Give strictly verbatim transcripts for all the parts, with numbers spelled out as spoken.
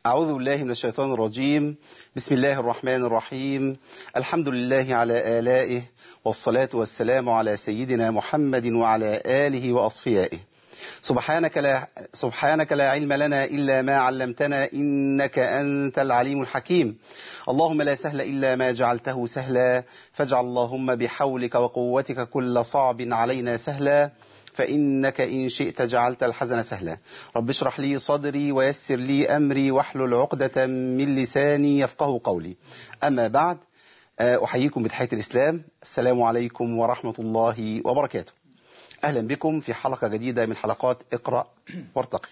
أعوذ بالله من الشيطان الرجيم. بسم الله الرحمن الرحيم. الحمد لله على آلائه، والصلاة والسلام على سيدنا محمد وعلى آله وأصفيائه. سبحانك لا, سبحانك لا علم لنا إلا ما علمتنا إنك أنت العليم الحكيم. اللهم لا سهل إلا ما جعلته سهلا، فاجعل اللهم بحولك وقوتك كل صعب علينا سهلا، فإنك إن شئت جعلت الحزن سهلا. رب اشرح لي صدري ويسر لي أمري واحلل عقدة من لساني يفقه قولي. أما بعد، أحييكم بتحية الإسلام. السلام عليكم ورحمة الله وبركاته. أهلا بكم في حلقة جديدة من حلقات اقرأ وارتقي.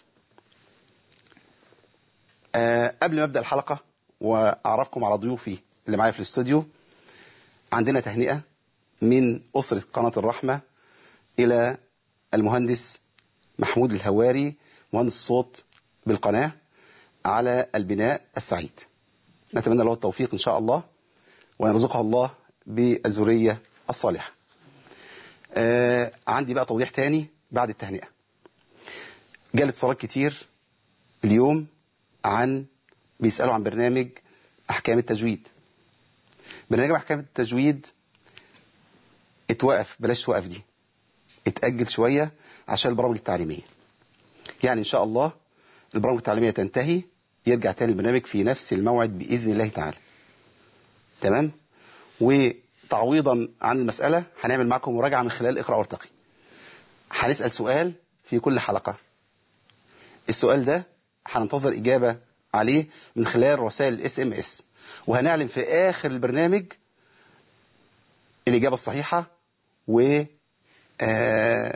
أه قبل ما أبدأ الحلقة وأعرفكم على ضيوفي اللي معايا في الاستوديو، عندنا تهنئة من أسرة قناة الرحمة إلى المهندس محمود الهواري، مهندس الصوت بالقناة، على البناء السعيد. نتمنى له التوفيق إن شاء الله، ويرزقها الله بالذرية الصالحة. آه عندي بقى توضيح تاني بعد التهنئة. جالت اتصالات كتير اليوم عن بيسألوا عن برنامج أحكام التجويد. برنامج أحكام التجويد اتوقف، بلاش توقف دي، اتأجل شوية عشان البرامج التعليمية. يعني إن شاء الله البرامج التعليمية تنتهي، يرجع تاني البرنامج في نفس الموعد بإذن الله تعالى. تمام؟ وتعويضا عن المسألة هنعمل معكم مراجعة من خلال اقرأ وارتقي. هنسأل سؤال في كل حلقة. السؤال ده هننتظر إجابة عليه من خلال رسائل الاس ام اس، وهنعلن في آخر البرنامج الإجابة الصحيحة، و آه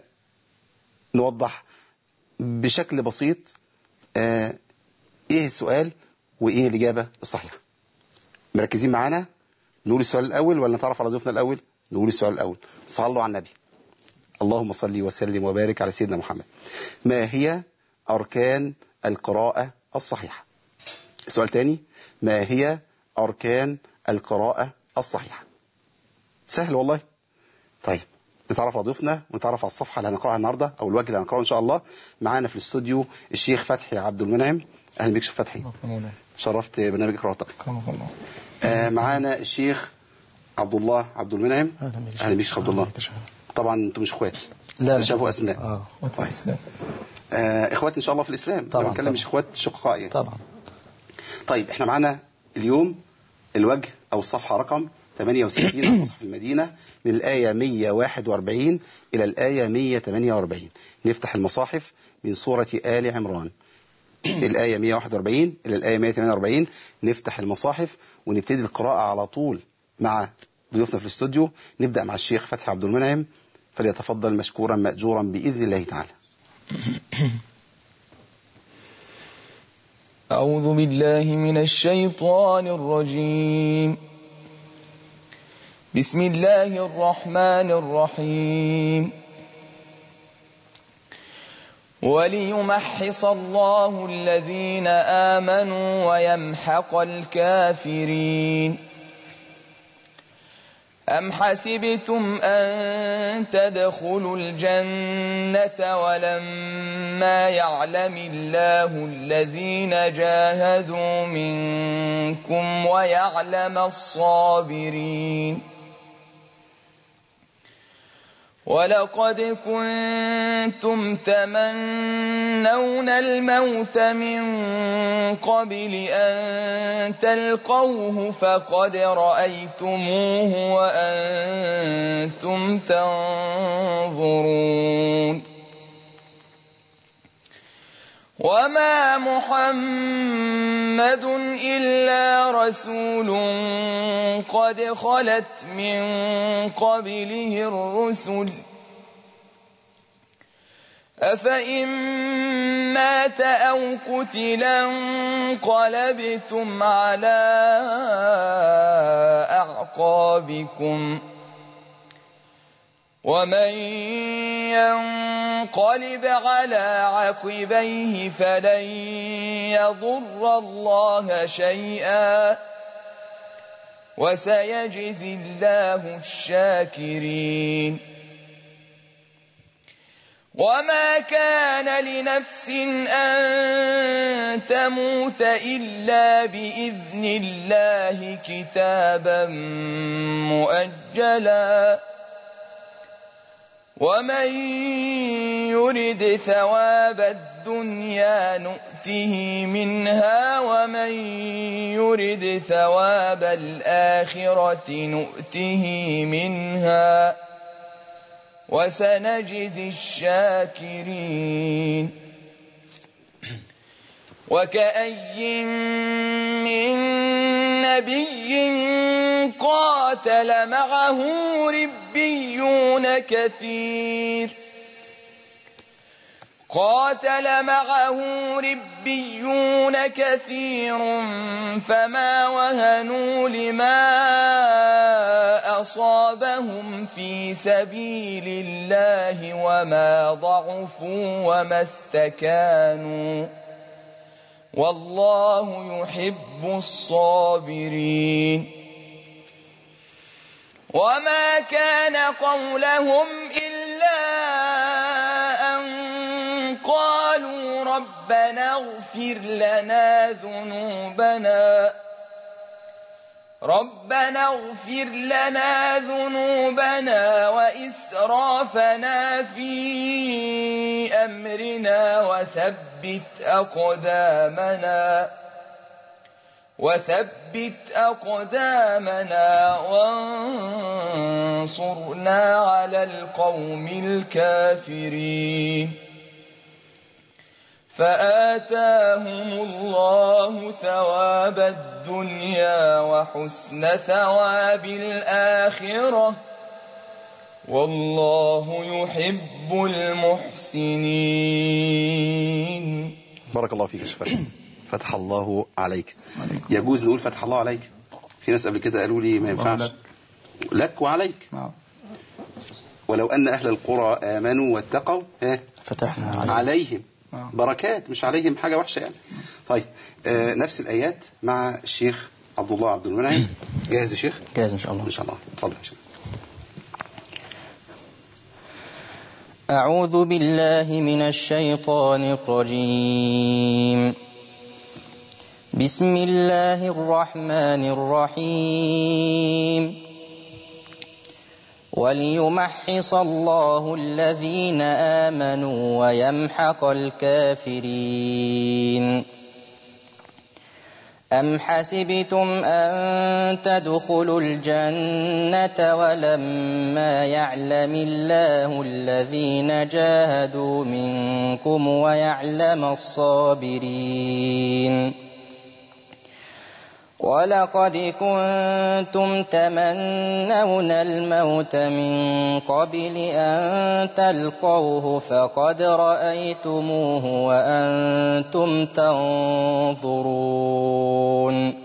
نوضح بشكل بسيط آه ايه السؤال وايه الإجابة الصحيحة. مركزين معانا؟ نقول السؤال الأول ولا نتعرف على ضيوفنا الأول؟ نقول السؤال الأول. صلوا على النبي. اللهم صل وسلم وبارك على سيدنا محمد. ما هي أركان القراءة الصحيحة؟ السؤال تاني، ما هي أركان القراءة الصحيحة؟ سهل والله. طيب نتعرف على ضيوفنا ونتعرف على الصفحة اللي هنقرأها النهاردة أو الوجه اللي هنقرأه إن شاء الله. معانا في الاستوديو الشيخ فتحي عبد المنعم. أهلا بك شيخ فتحي، شرفت برنامج اقرأ وارتقي. آه معانا الشيخ عبد الله عبد المنعم. أهلا بك شيخ عبد الله. طبعا أنتم مش اخوات، لا شافوا أسماء. اه طيب. آه اخوات إن شاء الله في الإسلام. طبعا. بنتكلم مش اخوات شققاء يعني. طبعا. طيب احنا معانا اليوم الوجه أو الصفحة رقم ثمانية وستين على مصحف المدينة، من الآية مئة وواحد وأربعين إلى الآية مئة وثمانية وأربعين. نفتح المصاحف من سورة آل عمران، الآية مئة وواحد وأربعين إلى الآية مئة وثمانية وأربعين. نفتح المصاحف ونبتدي القراءة على طول مع ضيوفنا في الاستوديو. نبدأ مع الشيخ فتحي عبد المنعم، فليتفضل مشكورا مأجورا بإذن الله تعالى. أعوذ بالله من الشيطان الرجيم. بسم الله الرحمن الرحيم. وليمحص الله الذين آمنوا ويمحق الكافرين. أم حسبتم أن تدخلوا الجنة ولما يعلم الله الذين جاهدوا منكم ويعلم الصابرين. ولقد كنتم تمنون الموت من قبل أن تلقوه فقد رأيتموه وأنتم تنظرون. وما محمد إلا رسول قد خلت من قبله الرسل أفإن مات أو قتلا انقلبتم على أعقابكم ومن ينقلب على عقبيه فلن يضر الله شيئا وسيجزي الله الشاكرين. وما كان لنفس أن تموت إلا بإذن الله كتابا مؤجلا ومن يرد ثواب الدنيا نؤته منها ومن يرد ثواب الآخرة نؤته منها وسنجزي الشاكرين وكأي من نبي قاتل معه ربيون كثير قاتل معه ربيون كثير فما وهنوا لما أصابهم في سبيل الله وما ضعفوا وما استكانوا والله يحب الصابرين وما كان قولهم إلا أن قالوا ربنا اغفر لنا ذنوبنا ربنا اغفر لنا ذنوبنا وإسرافنا في أمرنا وثبت أقدامنا وثبت أقدامنا وانصرنا على القوم الكافرين فآتاهم الله ثواب الدنيا وحسن ثواب الآخرة والله يحب المحسنين. بارك الله فيك يا شيخ. فتح الله عليك. يجوز نقول فتح الله عليك؟ في ناس قبل كده قالوا لي ما ينفعش. لك وعليك. ولو أن أهل القرى آمنوا واتقوا فتحنا عليهم, عليهم. بركات، مش عليهم حاجة وحشة يعني. طيب آه نفس الآيات مع الشيخ عبد الله عبد المنعم. جاهز يا شيخ؟ جاهز إن شاء الله. إن شاء الله. تفضل يا شيخ. أعوذ بالله من الشيطان الرجيم. بسم الله الرحمن الرحيم. وليمحص الله الذين آمنوا ويمحق الكافرين. أم حسبتم أن تدخلوا الجنة ولما يعلم الله الذين جاهدوا منكم ويعلم الصابرين. ولقد كنتم تمنون الموت من قبل أن تلقوه فقد رأيتموه وأنتم تنظرون.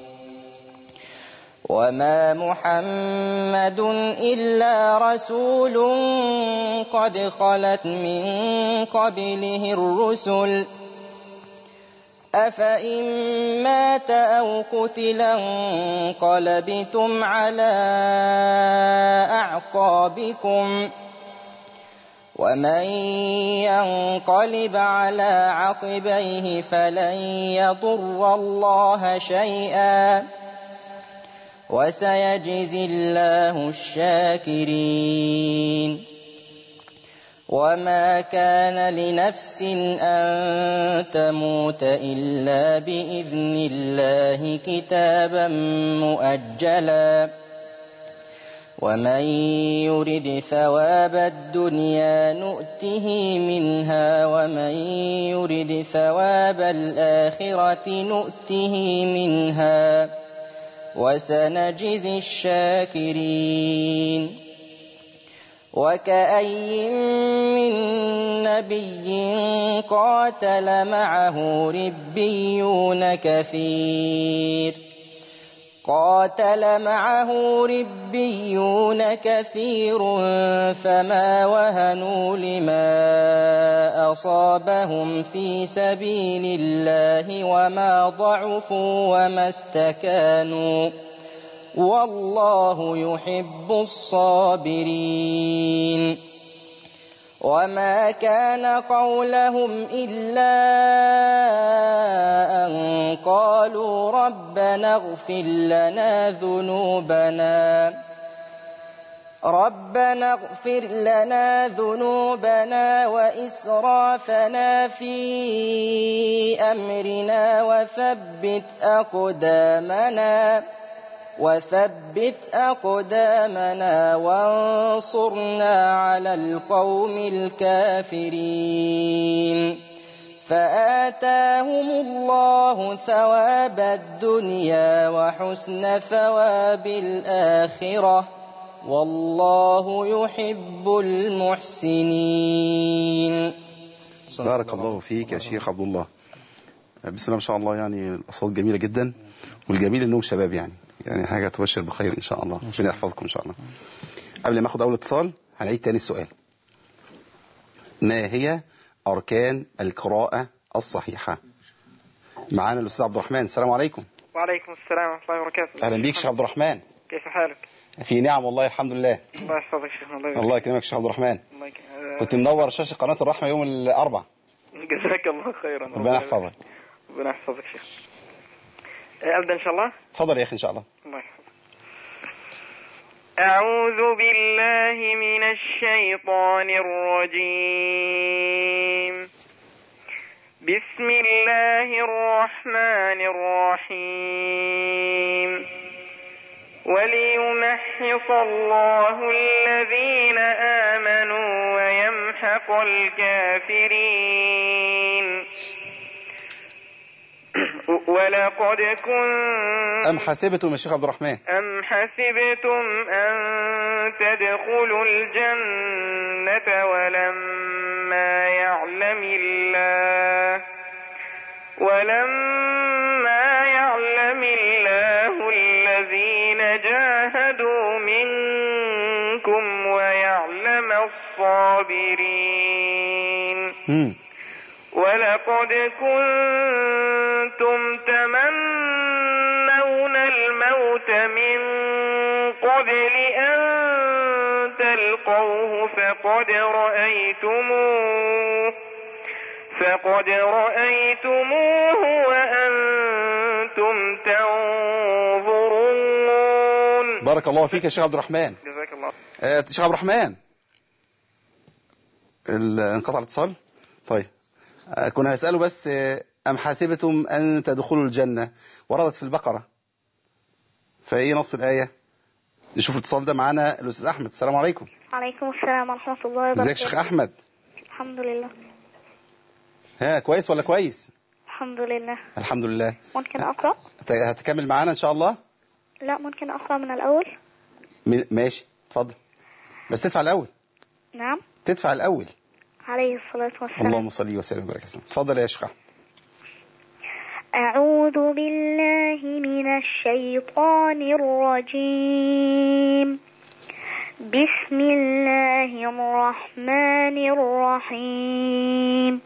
وما محمد إلا رسول قد خلت من قبله الرسل أفإن مات أو قتلا انقلبتم على أعقابكم ومن ينقلب على عقبيه فلن يضر الله شيئا وسيجزي الله الشاكرين. وما كان لنفس أن تموت إلا بإذن الله كتابا مؤجلا ومن يرد ثواب الدنيا نؤته منها ومن يرد ثواب الآخرة نؤته منها وسنجزي الشاكرين. وكأي من نبي قاتل معه ربيون كثير قاتل معه ربيون كثير فما وهنوا لما أصابهم في سبيل الله وما ضعفوا وما استكانوا والله يحب الصابرين. وما كان قولهم إلا أن قالوا ربنا اغفر لنا ذنوبنا ربنا اغفر لنا ذنوبنا وإسرافنا في أمرنا وثبت أقدامنا وثبت أقدامنا وانصرنا على القوم الكافرين فآتاهم الله ثواب الدنيا وحسن ثواب الآخرة والله يحب المحسنين. بارك الله فيك يا شيخ عبد الله. بسم الله ما شاء الله، يعني الأصوات جميلة جدا، والجميل إنهم شباب، يعني يعني حاجة تبشر بخير إن شاء الله. ربنا يحفظكم إن شاء الله. قبل ما أخذ أول اتصال هنعيد تاني السؤال: ما هي أركان القراءة الصحيحة؟ معانا الأستاذ عبد الرحمن. السلام عليكم. وعليكم السلام ورحمة الله وبركاته. أهلا بيك شيخ عبد الرحمن. كيف حالك؟ في نعم والله الحمد لله. الله يحفظك شيخنا. الله, الله يكرمك شيخ عبد الرحمن. الله يكرمك. كنت منور شاشة قناة الرحمة يوم الأربعاء. جزاك الله خيرا. ربنا يحفظك. ربنا يحفظك شيخ. أبدأ إن شاء الله. تفضل يا أخي إن شاء الله. الله يحفظك. أعوذ بالله من الشيطان الرجيم. بسم الله الرحمن الرحيم. وليمحص الله الذين آمنوا ويمحق الكافرين. ولقد كنت أم حسبتم يا شيخ عبد الرحمن أم حسبتم أن تدخلوا الجنة ولما يعلم الله ولما يعلم الله الذين جاهدوا منكم ويعلم الصابرين. مم. ولقد كنتم تمنون الموت من قبل أن تلقوه فقد رأيتموه فقد رأيتموه وأنتم تنظرون. بارك الله فيك يا شيخ عبد الرحمن. جزاك الله. آه شيخ عبد الرحمن، انقطع الاتصال. طيب آه كنا هسأله بس آه أم حسبتم أن تدخلوا الجنة، وردت في البقرة، فإيه نص الآية؟ نشوف الاتصال ده. معانا الأستاذ أحمد. السلام عليكم. وعليكم السلام ورحمة الله وبركاته. ازيك شيخ أحمد؟ الحمد لله. ها كويس ولا كويس؟ الحمد لله. الحمد لله. ممكن أقرأ؟ هتكمل معانا إن شاء الله؟ لا، ممكن أقرأ من الأول. ماشي اتفضل، بس تدفع الأول. نعم تدفع الأول. عليه الصلاة والسلام. اللهم صل وسلم وبارك عليه. اتفضل يا شيخ. أعوذ بالله من الشيطان الرجيم. بسم الله الرحمن الرحيم.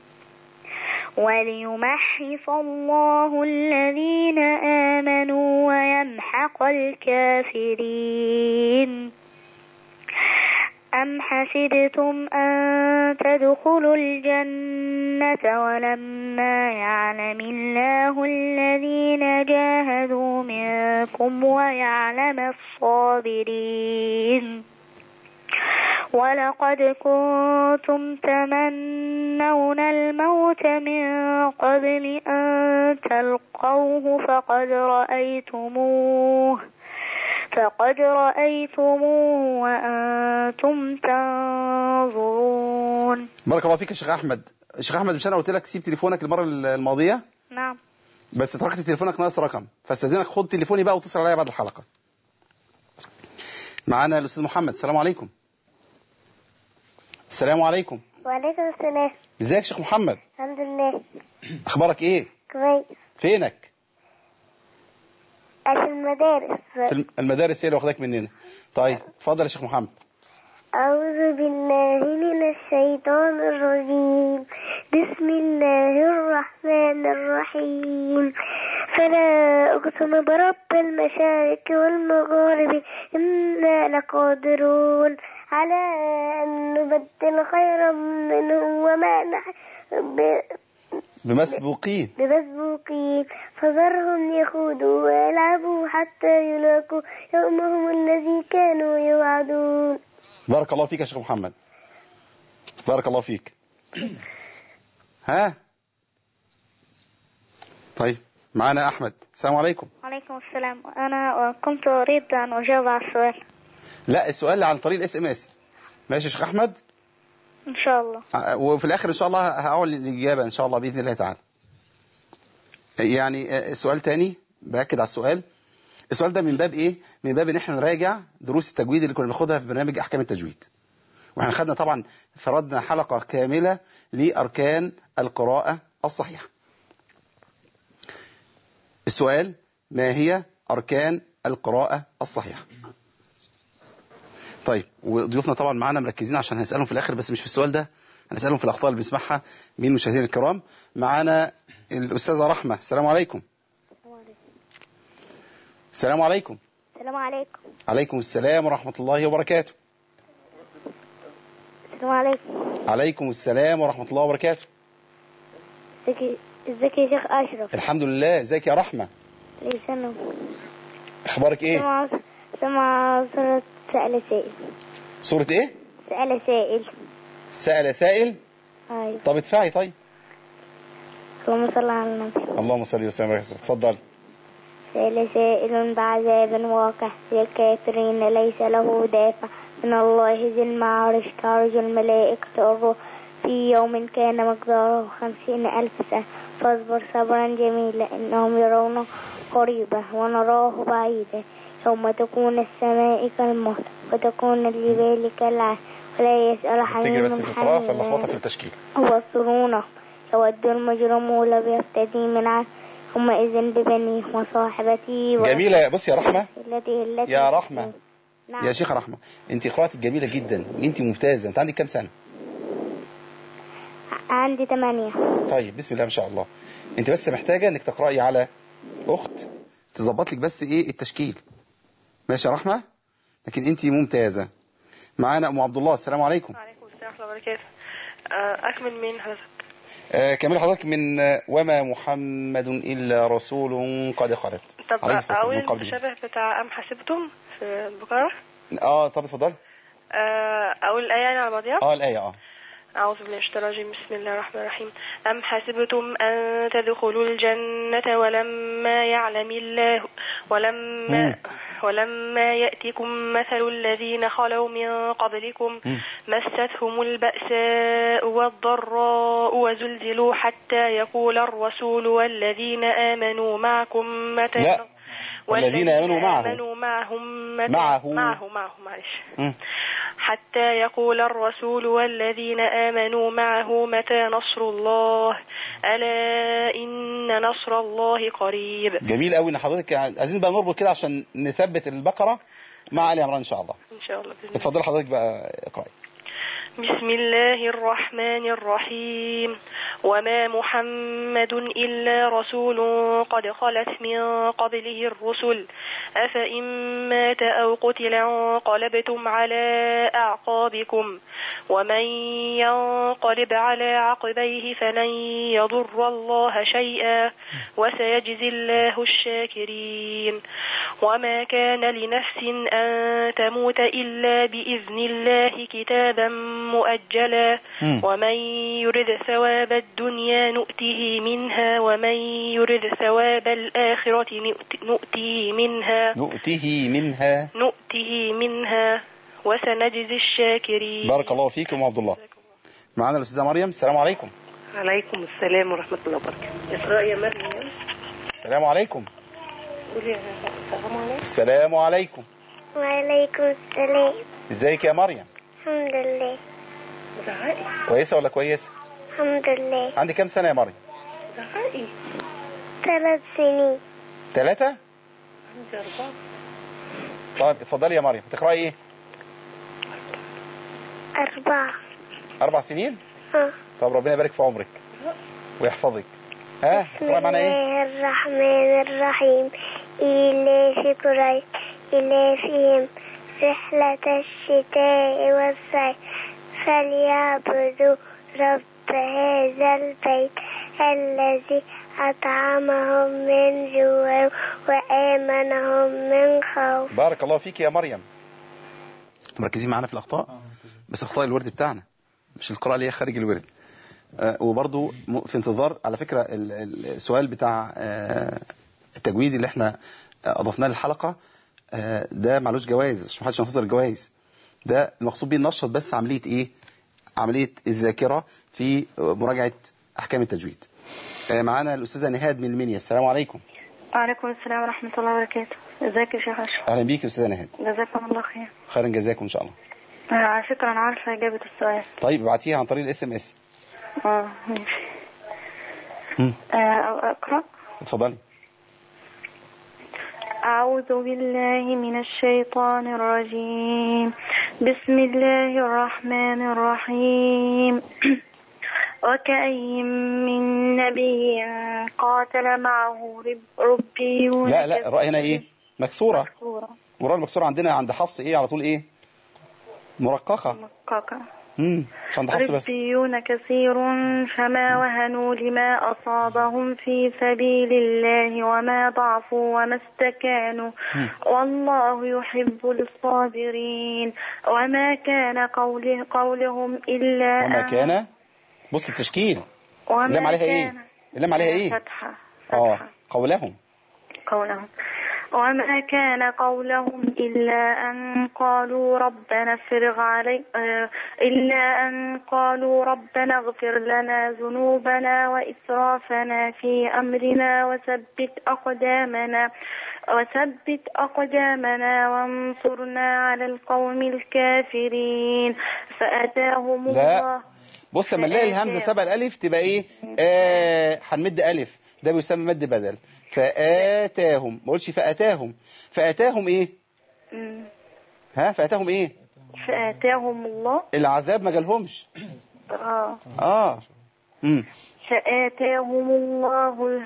وليمحص الله الذين آمنوا ويمحق الكافرين. أم حسبتم أن تدخلوا الجنة ولما يعلم الله الذين جاهدوا منكم ويعلم الصابرين. ولقد كنتم تمنون الموت من قبل أن تلقوه فقد رأيتموه فقد رأيتموه وأنتم تنظرون. بارك الله فيك يا شيخ أحمد. شيخ أحمد، مش أنا قلت لك سيب تليفونك المرة الماضية؟ نعم. بس تركت تليفونك ناقص رقم، فاستاذنك خد تليفوني بقى واتصل عليا بعد الحلقة. معانا الأستاذ محمد. السلام عليكم. السلام عليكم. وعليكم السلام. ازيك يا شيخ محمد؟ الحمد لله. أخبارك إيه؟ كويس. فينك؟ في المدارس. في المدارس هي اللي واخداك مننا. طيب اتفضل يا شيخ محمد. أعوذ بالله من الشيطان الرجيم. بسم الله الرحمن الرحيم. فلا أقسم برب المشارق والمغارب إنا لقادرون على أن نبدل خيرا منهم وما نحن بمسبوقين بمسبوقين فذرهم يخوضوا ويلعبوا حتى يلاقوا يومهم الذي كانوا يوعدون. بارك الله فيك يا شيخ محمد، بارك الله فيك. ها طيب معنا أحمد. السلام عليكم. وعليكم السلام. أنا كنت أريد أن أجاوب على السؤال. لا السؤال عن طريق الاس ام اس. ماشي يا شيخ أحمد إن شاء الله. وفي الآخر إن شاء الله هقول الإجابة إن شاء الله بإذن الله تعالى. يعني السؤال تاني بأكد على السؤال. السؤال ده من باب إيه؟ من باب إن إحنا نراجع دروس التجويد اللي كنا بناخدها في برنامج أحكام التجويد. وإحنا خدنا طبعا فردنا حلقة كاملة لأركان القراءة الصحيحة. السؤال: ما هي أركان القراءة الصحيحة؟ طيب وضيوفنا طبعا معانا مركزين عشان هنسألهم في الآخر، بس مش في السؤال ده، هنسألهم في الأخطاء اللي بنسمعها من المشاهدين الكرام. معانا الأستاذة رحمة. السلام عليكم. السلام عليكم. السلام عليكم. عليكم السلام ورحمة الله وبركاته. السلام عليكم. عليكم السلام ورحمة الله وبركاته. ازيك يا شيخ أشرف؟ الحمد لله. ازيك يا رحمة؟ ليه سنة. اخبارك ايه؟ سمع سمع سورة سأل سائل. سورة ايه؟ سأل سائل. سأل سائل. ايوه. طب ادفعي. طيب اللهم صل على النبي. اللهم صل وسلم وبارك. اتفضل. سأل سائل بعذاب واقع للكافرين ليس له دافع من الله ذي المعارج تعرج الملائكة الروح في يوم كان مقداره خمسين ألف سنة فاصبر صبرا جميلا إنهم يرونه قريبا ونراه بعيدا يوم تكون السماء كالمهل وتكون الجبال كالعهن ولا يسأل حميم بس في القراءة فاللخبطة في التشكيل. ويبصرونه يود المجرمون لو يفتدي من عنه يومئذ ببنيه وصاحبته. جميلة. بص يا رحمة التي التي يا رحمة. نعم. يا شيخة رحمة انت قراءتك جميلة جدا وانت ممتازة. انت عندك كام سنة؟ عندي ثمانية. طيب بسم الله ما شاء الله. انت بس محتاجة انك تقرأي على اخت تظبط لك بس ايه التشكيل. ماشي يا رحمة، لكن انت ممتازة. معانا ام عبد الله. السلام عليكم. وعليكم السلام ورحمة الله وبركاته. اكمل من حضرتك. آه كمل حضرتك من آه وما محمد الا رسول قد خلت. طب اقول المتشابه بتاع ام حسبتم في البقرة. اه طب اتفضل. آه اقول الآية يعني على بعضها. اه الآية. اه أعوذ بالله من الشيطان الرجيم. بسم الله الرحمن الرحيم. أم حسبتم أن تدخلوا الجنة ولما يعلم الله ولما م. ولما يأتكم مثل الذين خلوا من قبلكم م. مستهم البأساء والضراء وزلزلوا حتى يقول الرسول والذين آمنوا معكم متى لا والذين آمنوا معه آمنوا معهم متى معه معه معه معلش حتى يقول الرسول والذين آمنوا معه متى نصر الله ألا إن نصر الله قريب. جميل قوي ان حضرتك عايزين بقى نربط كده عشان نثبت البقرة مع آل عمران ان شاء الله. ان شاء الله. اتفضل حضرتك بقى اقرأي. بسم الله الرحمن الرحيم. وما محمد إلا رسول قد خلت من قبله الرسل أفإن مات أو قتل انقلبتم على أعقابكم ومن ينقلب على عقبيه فلن يضر الله شيئا وسيجزي الله الشاكرين. وما كان لنفس أن تموت إلا بإذن الله كتابا مؤجلا ومن يرد ثواب الدنيا نؤته منها ومن يرد ثواب الآخرة نؤته منها نؤته منها نؤته منها وسنجزي الشاكرين. بارك الله فيكم وعبد الله. معنا الأستاذة مريم. السلام عليكم. عليكم السلام ورحمة الله وبركاته. اقرأ يا مريم. السلام عليكم. قولي السلام عليكم. السلام عليكم. وعليكم السلام. ازيك يا مريم؟ الحمد لله. زعقي. كويسة ولا كويسة؟ الحمد لله. عندي كام سنة يا مريم؟ زعقي. ثلاث سنين. ثلاثة؟ عندي أربعة. طيب اتفضلي يا مريم. تقرأي ايه؟ أربعة. أربع سنين؟ اه. طب ربنا يبارك في عمرك ويحفظك. ها تقرأي معنا ايه؟ بسم الله الرحمن الرحيم. إلاف قريش إلافهم رحلة الشتاء والصيف فليعبدوا رب هذا البيت الذي أطعمهم من جوع وآمنهم من خوف. بارك الله فيك يا مريم. مركزين معانا في الأخطاء، بس أخطاء الورد بتاعنا مش القراءة اللي هي خارج الورد. آه وبرضو في انتظار على فكرة السؤال بتاع آه التجويد اللي احنا أضفناه للحلقة، آه ده معلوش جوائز عشان محدش ينتظر الجوائز. ده المقصود بيه ننشط بس عملية ايه؟ عملية الذاكرة في مراجعة أحكام التجويد. آه معانا الأستاذة نهاد من المنيا. السلام عليكم. وعليكم السلام ورحمة الله وبركاته. ازيك يا شيخ أشرف؟ أهلا بيك يا أستاذة نهاد. جزاكم الله خير. خيرا جزاكم إن شاء الله. آه على فكرة أنا عارفة إجابة السؤال. طيب ابعتيها عن طريق الاس ام اس. اه ماشي. آه أقرأ. اتفضلي. أعوذ بالله من الشيطان الرجيم. بسم الله الرحمن الرحيم. وكأي من نبي قاتل معه ربيون. لا لا الراء هنا ايه؟ مكسورة. مكسورة. والراء المكسورة عندنا عند حفص ايه على طول ايه؟ مرققة. مرققة. امم مش عند حفص بس. ربيون كثير فما وهنوا لما أصابهم في سبيل الله وما ضعفوا وما استكانوا والله يحب الصابرين. وما كان قوله قولهم إلا وما كان بص التشكيل اللام عليها ايه؟ اللام عليها ايه؟ فتحة. اه قولهم قولهم وما كان قولهم إلا أن قالوا ربنا افرغ علي إلا أن قالوا ربنا اغفر لنا ذنوبنا وإسرافنا في أمرنا وثبت أقدامنا وثبت أقدامنا وانصرنا على القوم الكافرين. فأتاهم لا. الله. بص لما نلاقي الهمزة سبق الألف تبقى إيه؟ آه هنمد ألف، ده بيسمى مد بدل. فآتاهم، ما قلتش فآتاهم. فآتاهم إيه؟ مم. ها فآتاهم إيه؟ فآتاهم الله العذاب ما جالهمش. آه آه امم فآتاهم الله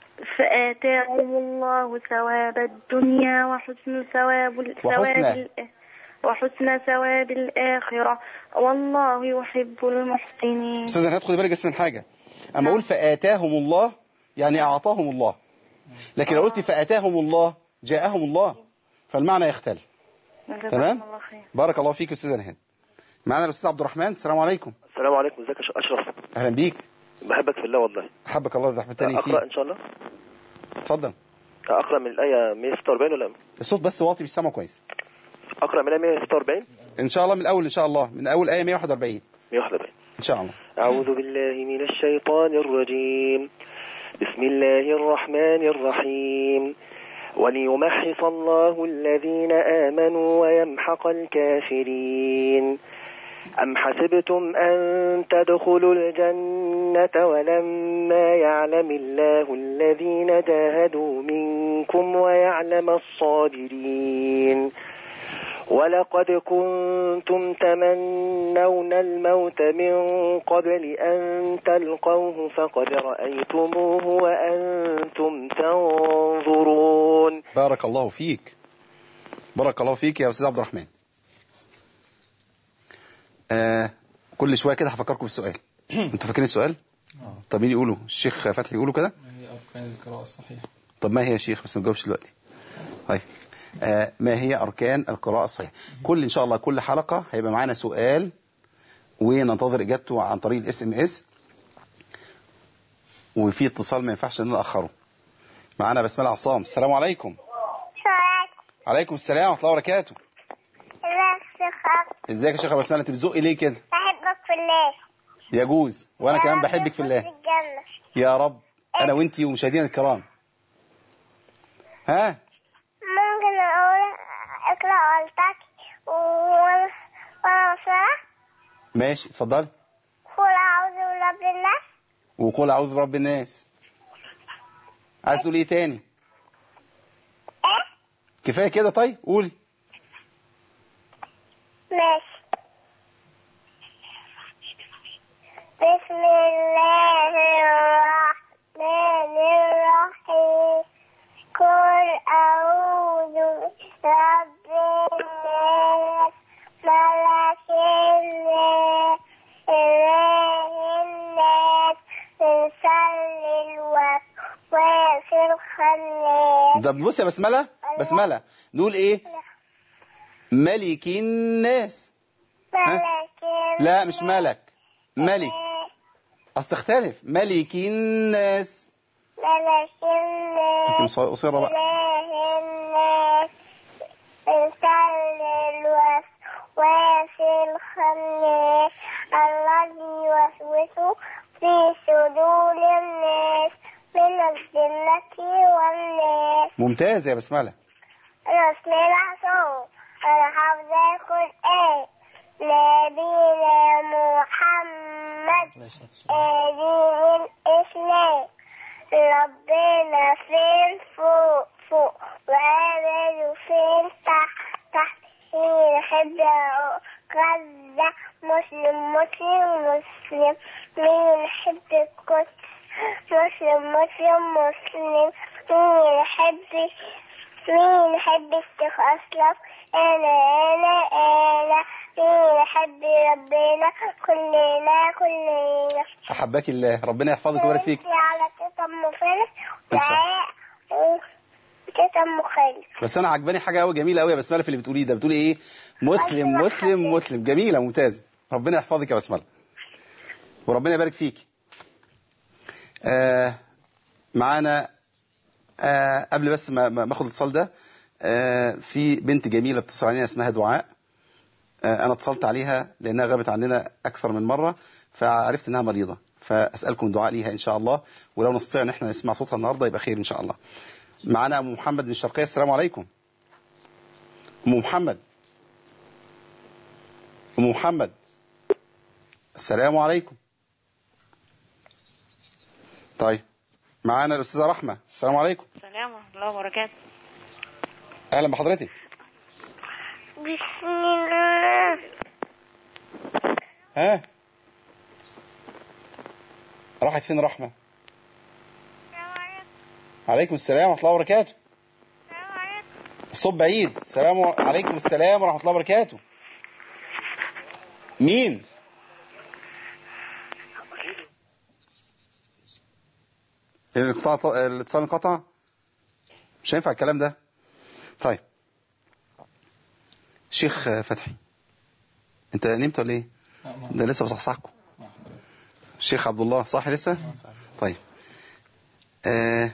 فآتاهم الله ثواب الدنيا وحسن ثواب ثواب وحسن ثواب الآخرة والله يحب المحسنين. أستاذ أنا هدخل بالك بس من حاجة، أما أقول فآتاهم الله يعني أعطاهم الله، لكن لو قلت فآتاهم الله جاءهم الله فالمعنى يختلف. تمام؟ بارك الله فيك أستاذ نهاد. معنا الأستاذ عبد الرحمن. السلام عليكم. السلام عليكم. ازيك يا أشرف؟ أهلا بيك. بحبك في الله والله. أحبك الله ده تاني فيه. أقرأ إن شاء الله. اتفضل. أقرأ من الآية مية وستة وأربعين ولا؟ الصوت بس واطي مش سامعه كويس. أقرأ من الآية مية وستة وأربعين إن شاء الله من الأول إن شاء الله من أول آية مية وواحد وأربعين. مية وواحد وأربعين إن شاء الله. أعوذ بالله من الشيطان الرجيم. بسم الله الرحمن الرحيم. وليمحص الله الذين آمنوا ويمحق الكافرين. أم حسبتم أن تدخلوا الجنة ولما يعلم الله الذين جاهدوا منكم ويعلم الصابرين. ولقد كنتم تمنون الموت من قبل أن تلقوه فقد رأيتموه وأنتم تنظرون. بارك الله فيك. بارك الله فيك يا أستاذ عبد الرحمن. آه كل شوية كده هفكركم بالسؤال. انتوا فاكرين السؤال؟ اه طب مين يقولوا؟ الشيخ فتحي يقولوا كده؟ ما هي أركان القراءة الصحيحة؟ طب ما هي يا شيخ؟ بس ما تجاوبش دلوقتي. طيب آه ما هي أركان القراءة الصحيحة؟ كل إن شاء الله كل حلقة هيبقى معانا سؤال وننتظر إجابته عن طريق الاس ام اس، وفي اتصال ما ينفعش ان نأخره. معانا بسمة عصام. السلام عليكم. عليكم السلام ورحمة الله وبركاته. ازيك يا شيخة بسمة؟ انت بتزقي ليه كده؟ بحبك في الله. يجوز وانا كمان بحبك في الله. يا رب انا وانتي ومشاهدينا الكرام. ها ممكن اقول اقرا قلتك وانا وانا ماشي اتفضلي. قول اعوذ برب الناس. وقول اعوذ برب الناس. عايز تقول ايه تاني؟ ايه كفايه كده؟ طيب قولي. ماشي. بسم الله الرحمن الرحيم. قل أعوذ برب الناس ده بص يا بسملة بسملة نقول ايه؟ ملك الناس. ها؟ لا مش ملك، ملك. اصل تختلف. ملك الناس. ملك الناس. انت مصيرة بقى. إله الناس. الكل الوسواس الخناس الذي يوسوس في صدور الناس من الجنة والناس. ممتاز يا بسملة. رسم العصور أنا حافظة القرآن. نبينا محمد دين الإسلام. ربنا فين فوق فوق وعمله فين تحت تحت. مين يحب غزة مسلم مسلم مسلم. مين يحب القدس مسلم مسلم مسلم. مين يحب مين يحب الشيخ أشرف أنا أنا أنا. مين يحب ربنا كلنا كلنا. أحبك الله، ربنا يحفظك ويبارك فيك. على تيتا أم فارس دعاء تيتا أم خالد. بس أنا عجباني حاجة قوي جميلة قوي يا بسملة في اللي بتقوليه ده. بتقولي إيه؟ مسلم مسلم مسلم. جميلة ممتازة. ربنا يحفظك يا بسملة وربنا يبارك فيك. آه معانا آه قبل بس ما ما اخد الاتصال ده آه في بنت جميلة بتتصل علينا اسمها دعاء. آه انا اتصلت عليها لانها غابت عننا اكثر من مرة، فعرفت انها مريضة، فاسألكم دعاء ليها ان شاء الله، ولو نستطيع ان احنا نسمع صوتها النهاردة يبقى خير ان شاء الله. معانا ام محمد من الشرقية. السلام عليكم ام محمد. ام محمد السلام عليكم. طيب معانا الأستاذة رحمة. السلام عليكم. السلام ورحمة الله وبركاته. أهلا بحضرتك. بسم الله. ها راحت فين رحمة؟ عليكم السلام ورحمة الله وبركاته. الصوت بعيد. السلام عليكم السلام ورحمة الله وبركاته. مين؟ الاتصال انقطع. مش هينفع الكلام ده. طيب شيخ فتحي انت نمت ولا ايه؟ ده لسه بصحصحكم. الشيخ عبد الله صح لسه؟ طيب آه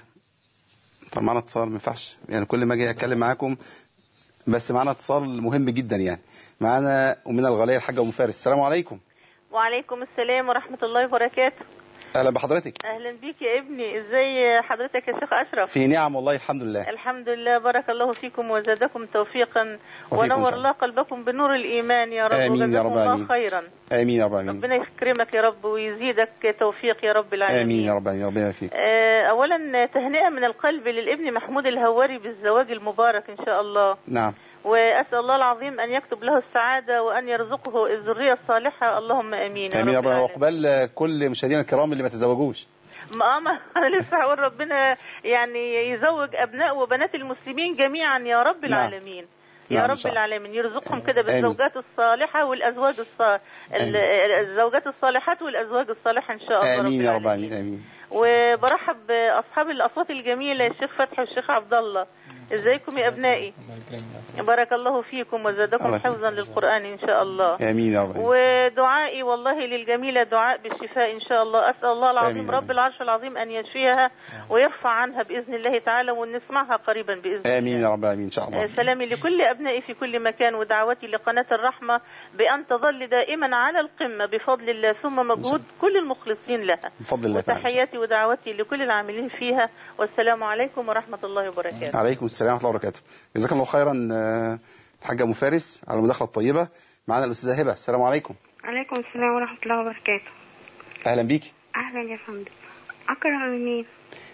طب معنا اتصال. ما ينفعش يعني كل ما اجي اتكلم معاكم، بس معنا اتصال مهم جدا يعني. معنا امنا الغاليه الحاجه ام فارس. السلام عليكم. وعليكم السلام ورحمه الله وبركاته. اهلا بحضرتك. اهلا بيك يا ابني. ازاي حضرتك يا شيخ اشرف؟ في نعم والله الحمد لله. الحمد لله. بارك الله فيكم وزادكم توفيقا ونور الله قلبكم بنور الايمان يا رب. امين يا رب. الله خيرا. امين يا رب. امين. ربنا يكرمك يا رب ويزيدك توفيق يا رب العالمين. امين يا رب. امين. ربنا يفيك. اولا تهنئه من القلب للابن محمود الهواري بالزواج المبارك ان شاء الله. نعم. وأسأل الله العظيم أن يكتب له السعادة وأن يرزقه الذرية الصالحة. اللهم أمين. امين يا رب. وعقبال كل مشاهدينا الكرام اللي ما تزوجوش. ما أنا لسه هقول ربنا يعني يزوج أبناء وبنات المسلمين جميعا يا رب العالمين. يا نعم. رب العالمين يرزقهم كده بالزوجات الصالحة والأزواج الصالحة، الزوجات الصالحات والأزواج الصالحة إن شاء الله. آمين يا رب. آمين. آمين. وبرحب بأصحاب الأصوات الجميلة الشيخ فتحي والشيخ عبد الله. ازيكم يا ابنائي؟ بارك الله فيكم وزادكم حفظا للقرآن ان شاء الله. امين يا رب. ودعائي والله للجميلة دعاء بالشفاء ان شاء الله. اسال الله العظيم رب العرش العظيم ان يشفيها ويرفع عنها باذن الله تعالى ونسمعها قريبا باذن الله. امين يا رب. امين ان شاء الله. سلامي لكل ابنائي في كل مكان ودعوتي لقناة الرحمة بان تظل دائما على القمة بفضل الله ثم مجهود كل المخلصين لها بفضل الله. وتحياتي ودعوتي لكل العاملين فيها والسلام عليكم ورحمة الله وبركاته. عليكم السلام ورحمة الله وبركاته. جزاك الله خيرا الحاجة أم فارس على المداخلة الطيبة. معنا الأستاذة هبة. السلام عليكم. عليكم السلام ورحمة الله وبركاته. أهلا بيك. أهلا يا فندم. أقرأ منين؟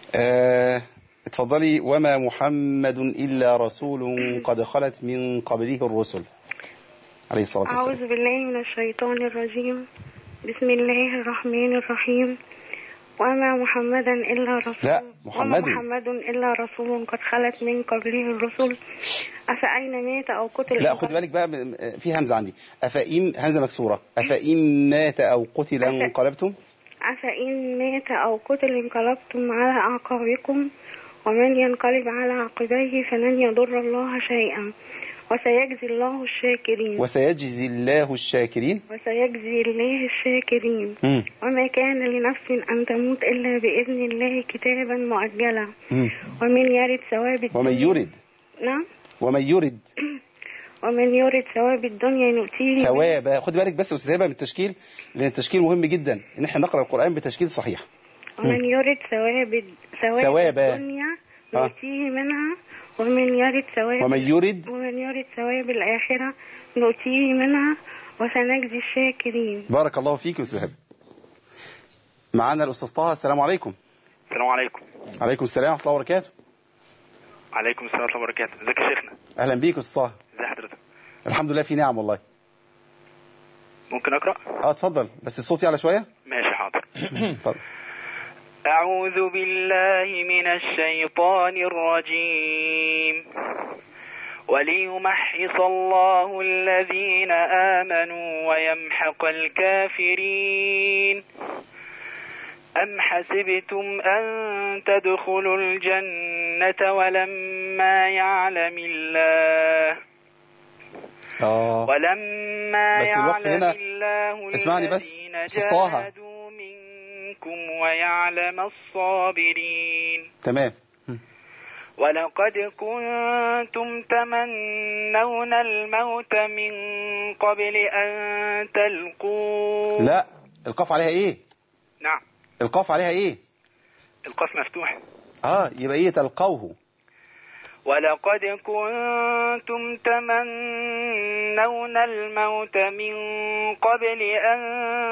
آه اتفضلي. وما محمد إلا رسول قد خلت من قبله الرسل عليه الصلاة والسلام. أعوذ بالله من الشيطان الرجيم. بسم الله الرحمن الرحيم. وما محمدا إلا رسول لا محمد وما محمد إلا رسول قد خلت من قبله الرسل أفأين مات أو قتل. لا خد بالك بقى في همزة عندي. أفإن همزة مكسورة. أفإن مات أو قتل انقلبتم. أفإن مات أو قتل انقلبتم على أعقابكم ومن ينقلب على عقبيه فلن يضر الله شيئا وسيجزي الله الشاكرين وسيجزي الله الشاكرين وسيجزي الله الشاكرين مم. وما كان لنفس أن تموت إلا بإذن الله كتابا مؤجلا مم. ومن يرد ثواب الدنيا ومن يرد نعم ومن يرد ومن يرد ثواب الدنيا نؤتيه ثواب. خد بالك بس استاذه من التشكيل، لان التشكيل مهم جدا ان احنا نقرا القران بتشكيل صحيح. ومن يرد ثواب ثواب, ثواب الدنيا نؤتيه منها ومن يرد ثواب ومن يرد ومن يرد ثواب الآخرة نؤتيه منها وسنجزي الشاكرين. بارك الله فيك يا استاذ. معانا الاستاذ طه. السلام عليكم. السلام عليكم. عليكم السلام ورحمه الله وبركاته. عليكم السلام ورحمه الله وبركاته. ازيك يا شيخنا؟ اهلا بيك يا استاذ طه. ازي حضرتك؟ الحمد لله في نعم والله. ممكن اقرا؟ اه اتفضل بس الصوت يعلى شويه. ماشي حاضر. اتفضل. أعوذ بالله من الشيطان الرجيم. وليمحص الله الذين آمنوا ويمحق الكافرين. أم حسبتم أن تدخلوا الجنة ولما يعلم الله آه. ولما بس الوقت يعلم هنا الله اسمعني بس الذين استصطاها جاهدوا منكم ويعلم الصابرين. تمام. ولقد كنتم تمنون الموت من قبل أن تلقوه. لا القاف عليها ايه؟ نعم القاف عليها ايه؟ القاف مفتوح. اه يبقى ايه تلقوه. ولقد كنتم تمنون الموت من قبل أن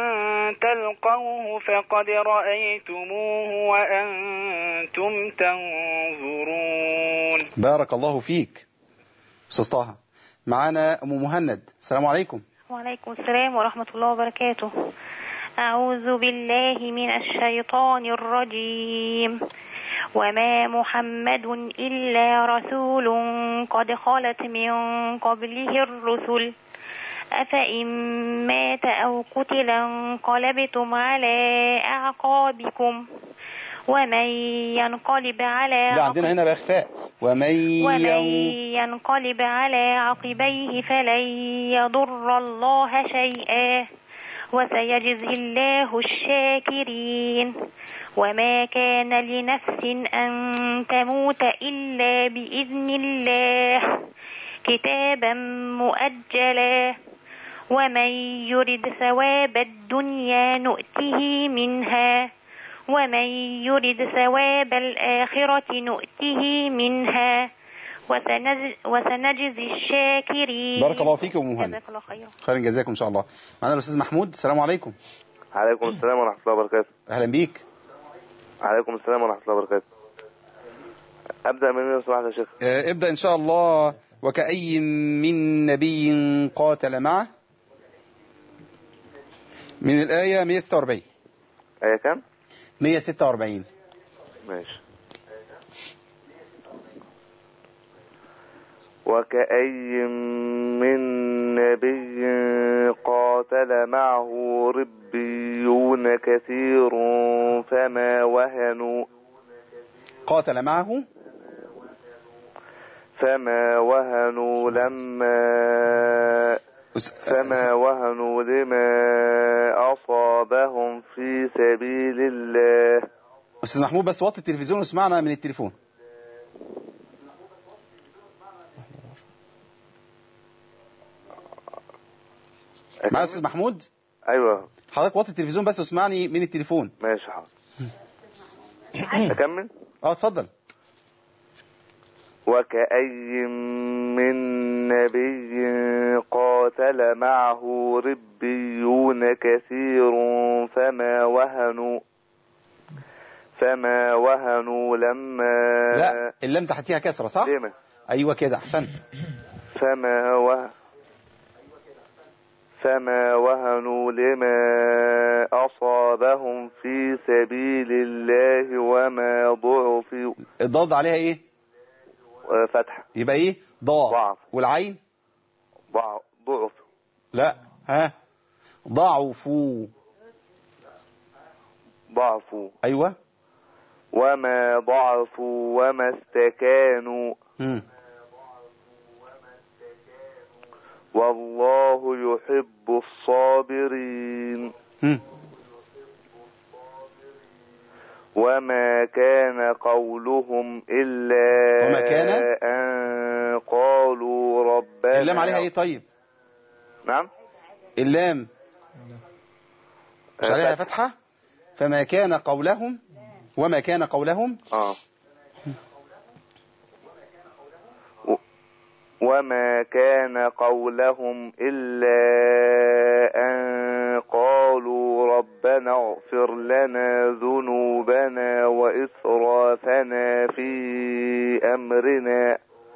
تلقوه فقد رأيتموه وأنتم تنظرون. بارك الله فيك أستاذ طه. معانا أم مهند. السلام عليكم. وعليكم السلام ورحمة الله وبركاته. أعوذ بالله من الشيطان الرجيم. وما محمد إلا رسول قد خلت من قبله الرسل أفإن مات أو قتل انقلبتم على أعقابكم ومن ينقلب على لا عندنا هنا بإخفاء ومن, ومن ينقلب على عقبيه فلن يضر الله شيئا وسيجزي الله الشاكرين. وما كان لنفس أن تموت إلا بإذن الله كتابا مؤجلا ومن يرد ثواب الدنيا نؤته منها ومن يرد ثواب الآخرة نؤته منها وسنجزي الشاكرين. بارك الله فيك يا أم مهند. جزاك الله خيرا. خيرا جزاكم إن شاء الله. معنا الأستاذ محمود. السلام عليكم. عليكم السلام ورحمة الله وبركاته. أهلا بيك. عليكم السلام ورحمة الله وبركاته. أبدأ من مين يا شيخ؟ آه ابدأ إن شاء الله. وكأي من نبي قاتل معه من الآية مئة وستة وأربعين. آية كم؟ مئة وستة وأربعين. ماشي. وكأي من نبي قاتل معه ربيون كثير فما وهنوا قاتل معه فما وهنوا لما فما وهنوا لما أصابهم في سبيل الله. أستاذ محمود بس وطي التلفزيون واسمعنا من التليفون. معايا أستاذ محمود؟ أيوة حضرتك وطي التلفزيون بس واسمعني من التليفون. ماشي حاضر. أكمل؟ اه اتفضل. وكأي من نبي قاتل معه ربيون كثير فما وهنوا فما وهنوا لما لا اللام تحتيها كسرة صح؟ لما أيوة كده أحسنت. فما وه فما وهنوا لما أصابهم في سبيل الله وما ضعفوا. الضاد عليها إيه؟ فتح. يبقى إيه؟ ضاع. والعين؟ ضعف. لا ها ضعفوا. ضعفوا. أيوة. وما ضعفوا وما استكانوا مم. والله يحب الصابرين مم. وما كان قولهم إلا وما كان أن قالوا ربنا. اللام عليها ايه طيب؟ نعم اللام مش عليها فتحة. فما كان قولهم وما كان قولهم آه. وما كان قولهم إلا أن قالوا ربنا اغفر لنا ذنوبنا وإسرافنا في أمرنا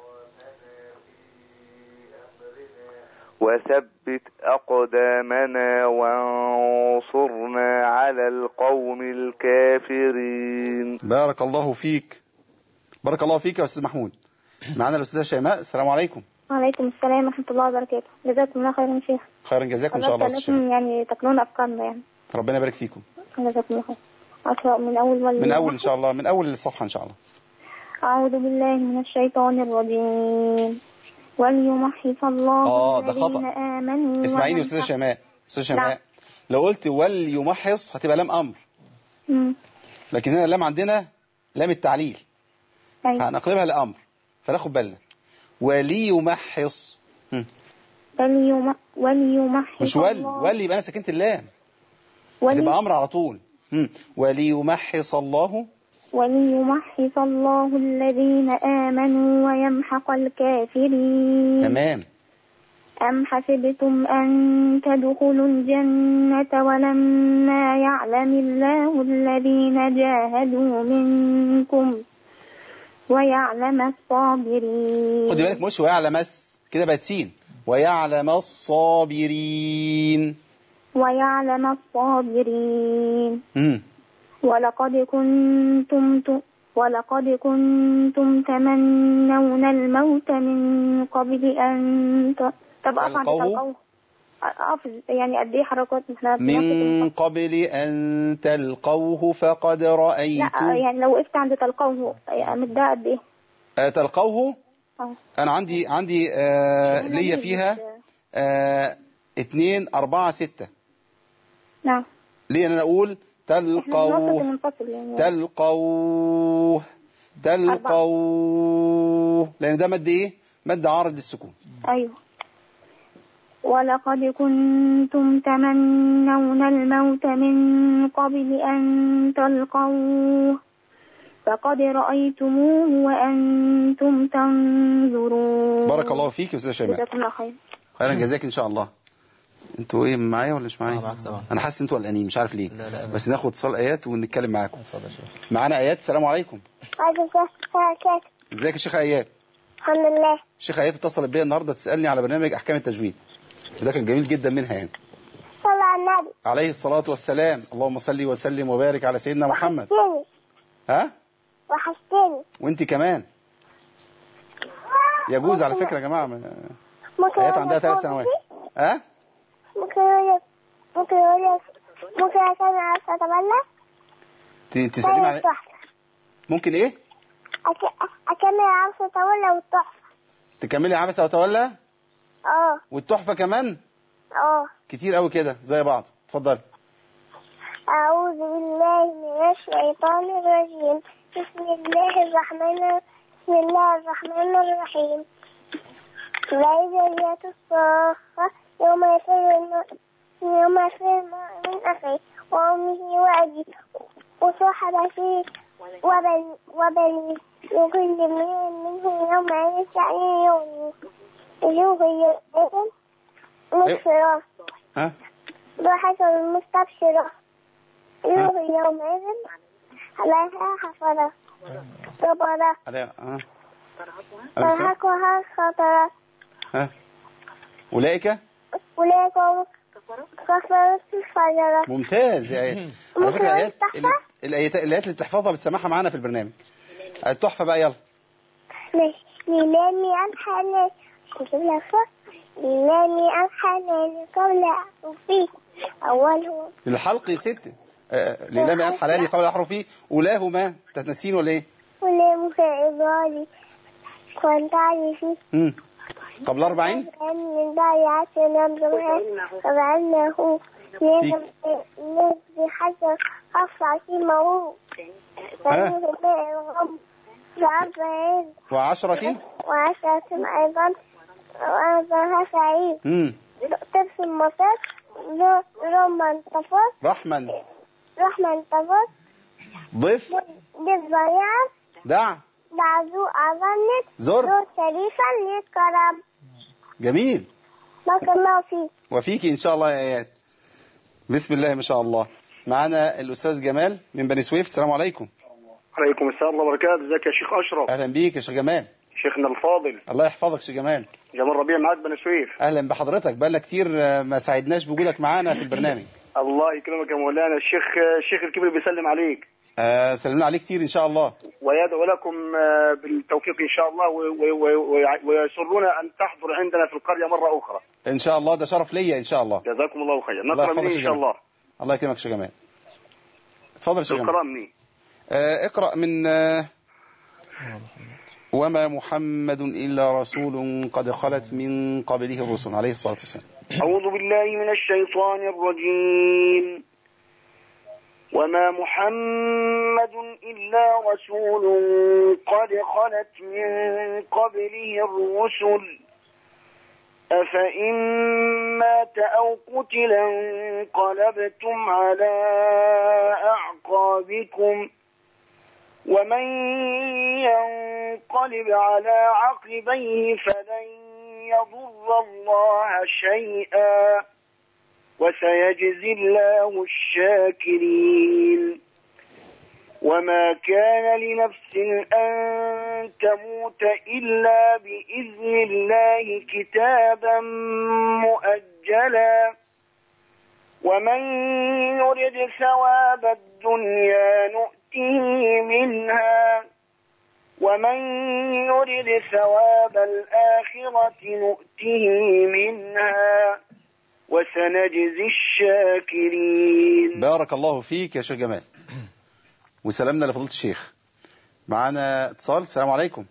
وثبت أقدامنا وانصرنا على القوم الكافرين. بارك الله فيك. بارك الله فيك يا أستاذ محمود. معنا الأستاذة شيماء. السلام عليكم. وعليكم السلام ورحمة الله وبركاته. جزاكم الله خيرا شيخ. خيرا جزاكم إن شاء الله. الله يعني تكلون أفكارنا يعني. ربنا يبارك فيكم. جزاكم الله خير. أقرأ من أول مرة. من أول إن شاء الله، من أول الصفحة إن شاء الله. أعوذ بالله من الشيطان الرجيم. وليمحص الله آه ده خطأ. الذين آمنوا. اسمعيني يا أستاذة شيماء. أستاذة شيماء نعم. لو قلت وليمحص هتبقى لام أمر. مم. لكن هنا اللام عندنا لام التعليل. أيوة. هنقلبها لأمر فناخد بالنا. وليمحص. وليم... وليمحص مش ول الله. ولي يبقى أنا سكنت اللام. ولي... هتبقى أمر على طول. مم. وليمحص الله. وليمحص الله الذين آمنوا ويمحق الكافرين. تمام. أم حسبتم أن تدخلوا الجنة ولما يعلم الله الذين جاهدوا منكم ويعلم الصابرين. خدي بالك مش ويعلم اس كده بقت سين. ويعلم الصابرين. ويعلم الصابرين. امم ولقد كنتم ت... ولقد كنتم تمنون الموت من قبل أن ت... طب أقف عند تلقوه. أقف يعني قد إيه حركات من قبل أن تلقوه فقد رأيتم. لا يعني لو وقفت عند تلقوه مدة قد إيه؟ آه تلقوه. أوه. أنا عندي عندي آه ليا فيها آه اتنين أربعة ستة. نعم. ليه أنا أقول تلقوه يعني. تلقوه تلقوه لأن ده مد إيه؟ مد عارض للسكون. أيوه. ولقد كنتم تمنون الموت من قبل أن تلقوه فقد رأيتموه وأنتم تنظرون. بارك الله فيك يا أستاذ شيماء. جزاكم الله خير. خيرا جزاك إن شاء الله. انتوا ايه معايا ولا مش معايا؟ معاك طبعا. انا حاسس انتوا قلقانين مش عارف ليه. لا لا بس ناخد اتصال ايات ونتكلم معاكم. معانا ايات. السلام عليكم. وعليكم السلام. ازيك يا شيخ ايات؟ الحمد لله. الشيخ ايات اتصلت بيا النهارده تسالني على برنامج احكام التجويد وده كان جميل جدا منها يعني. صلى على النبي عليه الصلاه والسلام. اللهم صل وسلم وبارك على سيدنا محمد. وحشتني. ها وحشتني. وانت كمان يجوز على فكره يا جماعه. ايات عندها ثلاث سنوات. ها ممكن يقول ممكن يقول ممكن عشان عارفة أتبلى تسلمي على ممكن ايه اكمل عبسة وتولى والتحفة. تكملي عبسة وتولى اه والتحفة كمان اه كتير قوي كده زي بعض. اتفضلي. اعوذ بالله من الشيطان الرجيم. بسم الله الرحمن بسم الله الرحمن الرحيم. وإذا الصاخة يوم يفر يوم يفر من أخيه وأمه وأبيه وصاحبته وبني وبني وكل امرئ منهم يومئذ شأن يغنيه وجوه يومئذ مسفرة ضاحكة مستبشرة وجوه يومئذ عليها حسرة صبرة ترهقها خطرة. ها أولئك أولئك كفروا الفجرة. ممتاز يا آيات. على فكرة الآيات الآيات الآيات اللي بتحفظها بتسمعها معانا في البرنامج. التحفة بقى يلا. ماشي. للامي الحنان للامي الحنان قبل فيه أوله الحلق ست آه لله ما حلالي قبل أحرفي أولاهما تتنسين ولا إيه؟ أولاه فإبالي كنت عارفي امم قبل أربعين من بعد عشر نمزمها فبعلناه نسبي حسن أفع فيما هو فإنه باء الغم فأربعين وعشرة وعشرة أيضا وأربعها سعيد ترسم مصر رحمن طفل رحمن رحمن طفل ضف ضف ضيعة دع دعزو أظنت زر زر شريفا للكرم. جميل. بارك الله فيك. وفيك إن شاء الله يا آيات. بسم الله ما شاء الله. معنا الأستاذ جمال من بني سويف. السلام عليكم. عليكم السلام ورحمة الله وبركاته. ازيك يا شيخ أشرف؟ أهلا بيك يا شيخ جمال. شيخنا الفاضل. الله يحفظك يا شيخ جمال. جمال ربيع معاك بني سويف. أهلا بحضرتك، بقالنا كتير ما ساعدناش بوجودك معانا في البرنامج. الله يكرمك يا مولانا. الشيخ الشيخ الكبير بيسلم عليك. آه سلمنا عليك كتير إن شاء الله. ويدعو لكم بالتوفيق إن شاء الله ويسرنا أن تحضر عندنا في القرية مرة أخرى. إن شاء الله، ده شرف ليا إن شاء الله. جزاكم الله خيرا. نقرأ منين إن شاء الله؟ الله يكرمك يا شيخ جمال. اتفضل يا شيخ جمال. اقرأ منين؟ آه اقرأ من آه وما محمد إلا رسول قد خلت من قبله الرسل عليه الصلاة والسلام. أعوذ بالله من الشيطان الرجيم. وما محمد إلا رسول قد خلت من قبله الرسل أفإن مات أو قتل انقلبتم على أعقابكم ومن ينقلب على عقبيه فلن يضر الله شيئا وسيجزي الله الشاكرين. وما كان لنفس أن تموت إلا بإذن الله كتابا مؤجلا ومن يرد ثواب الدنيا نؤته منها ومن يرد ثواب الآخرة نؤته منها وسنجزي الشاكرين. بارك الله فيك يا شيخ جمال، وسلامنا لفضيلة الشيخ. معانا اتصال. السلام عليكم.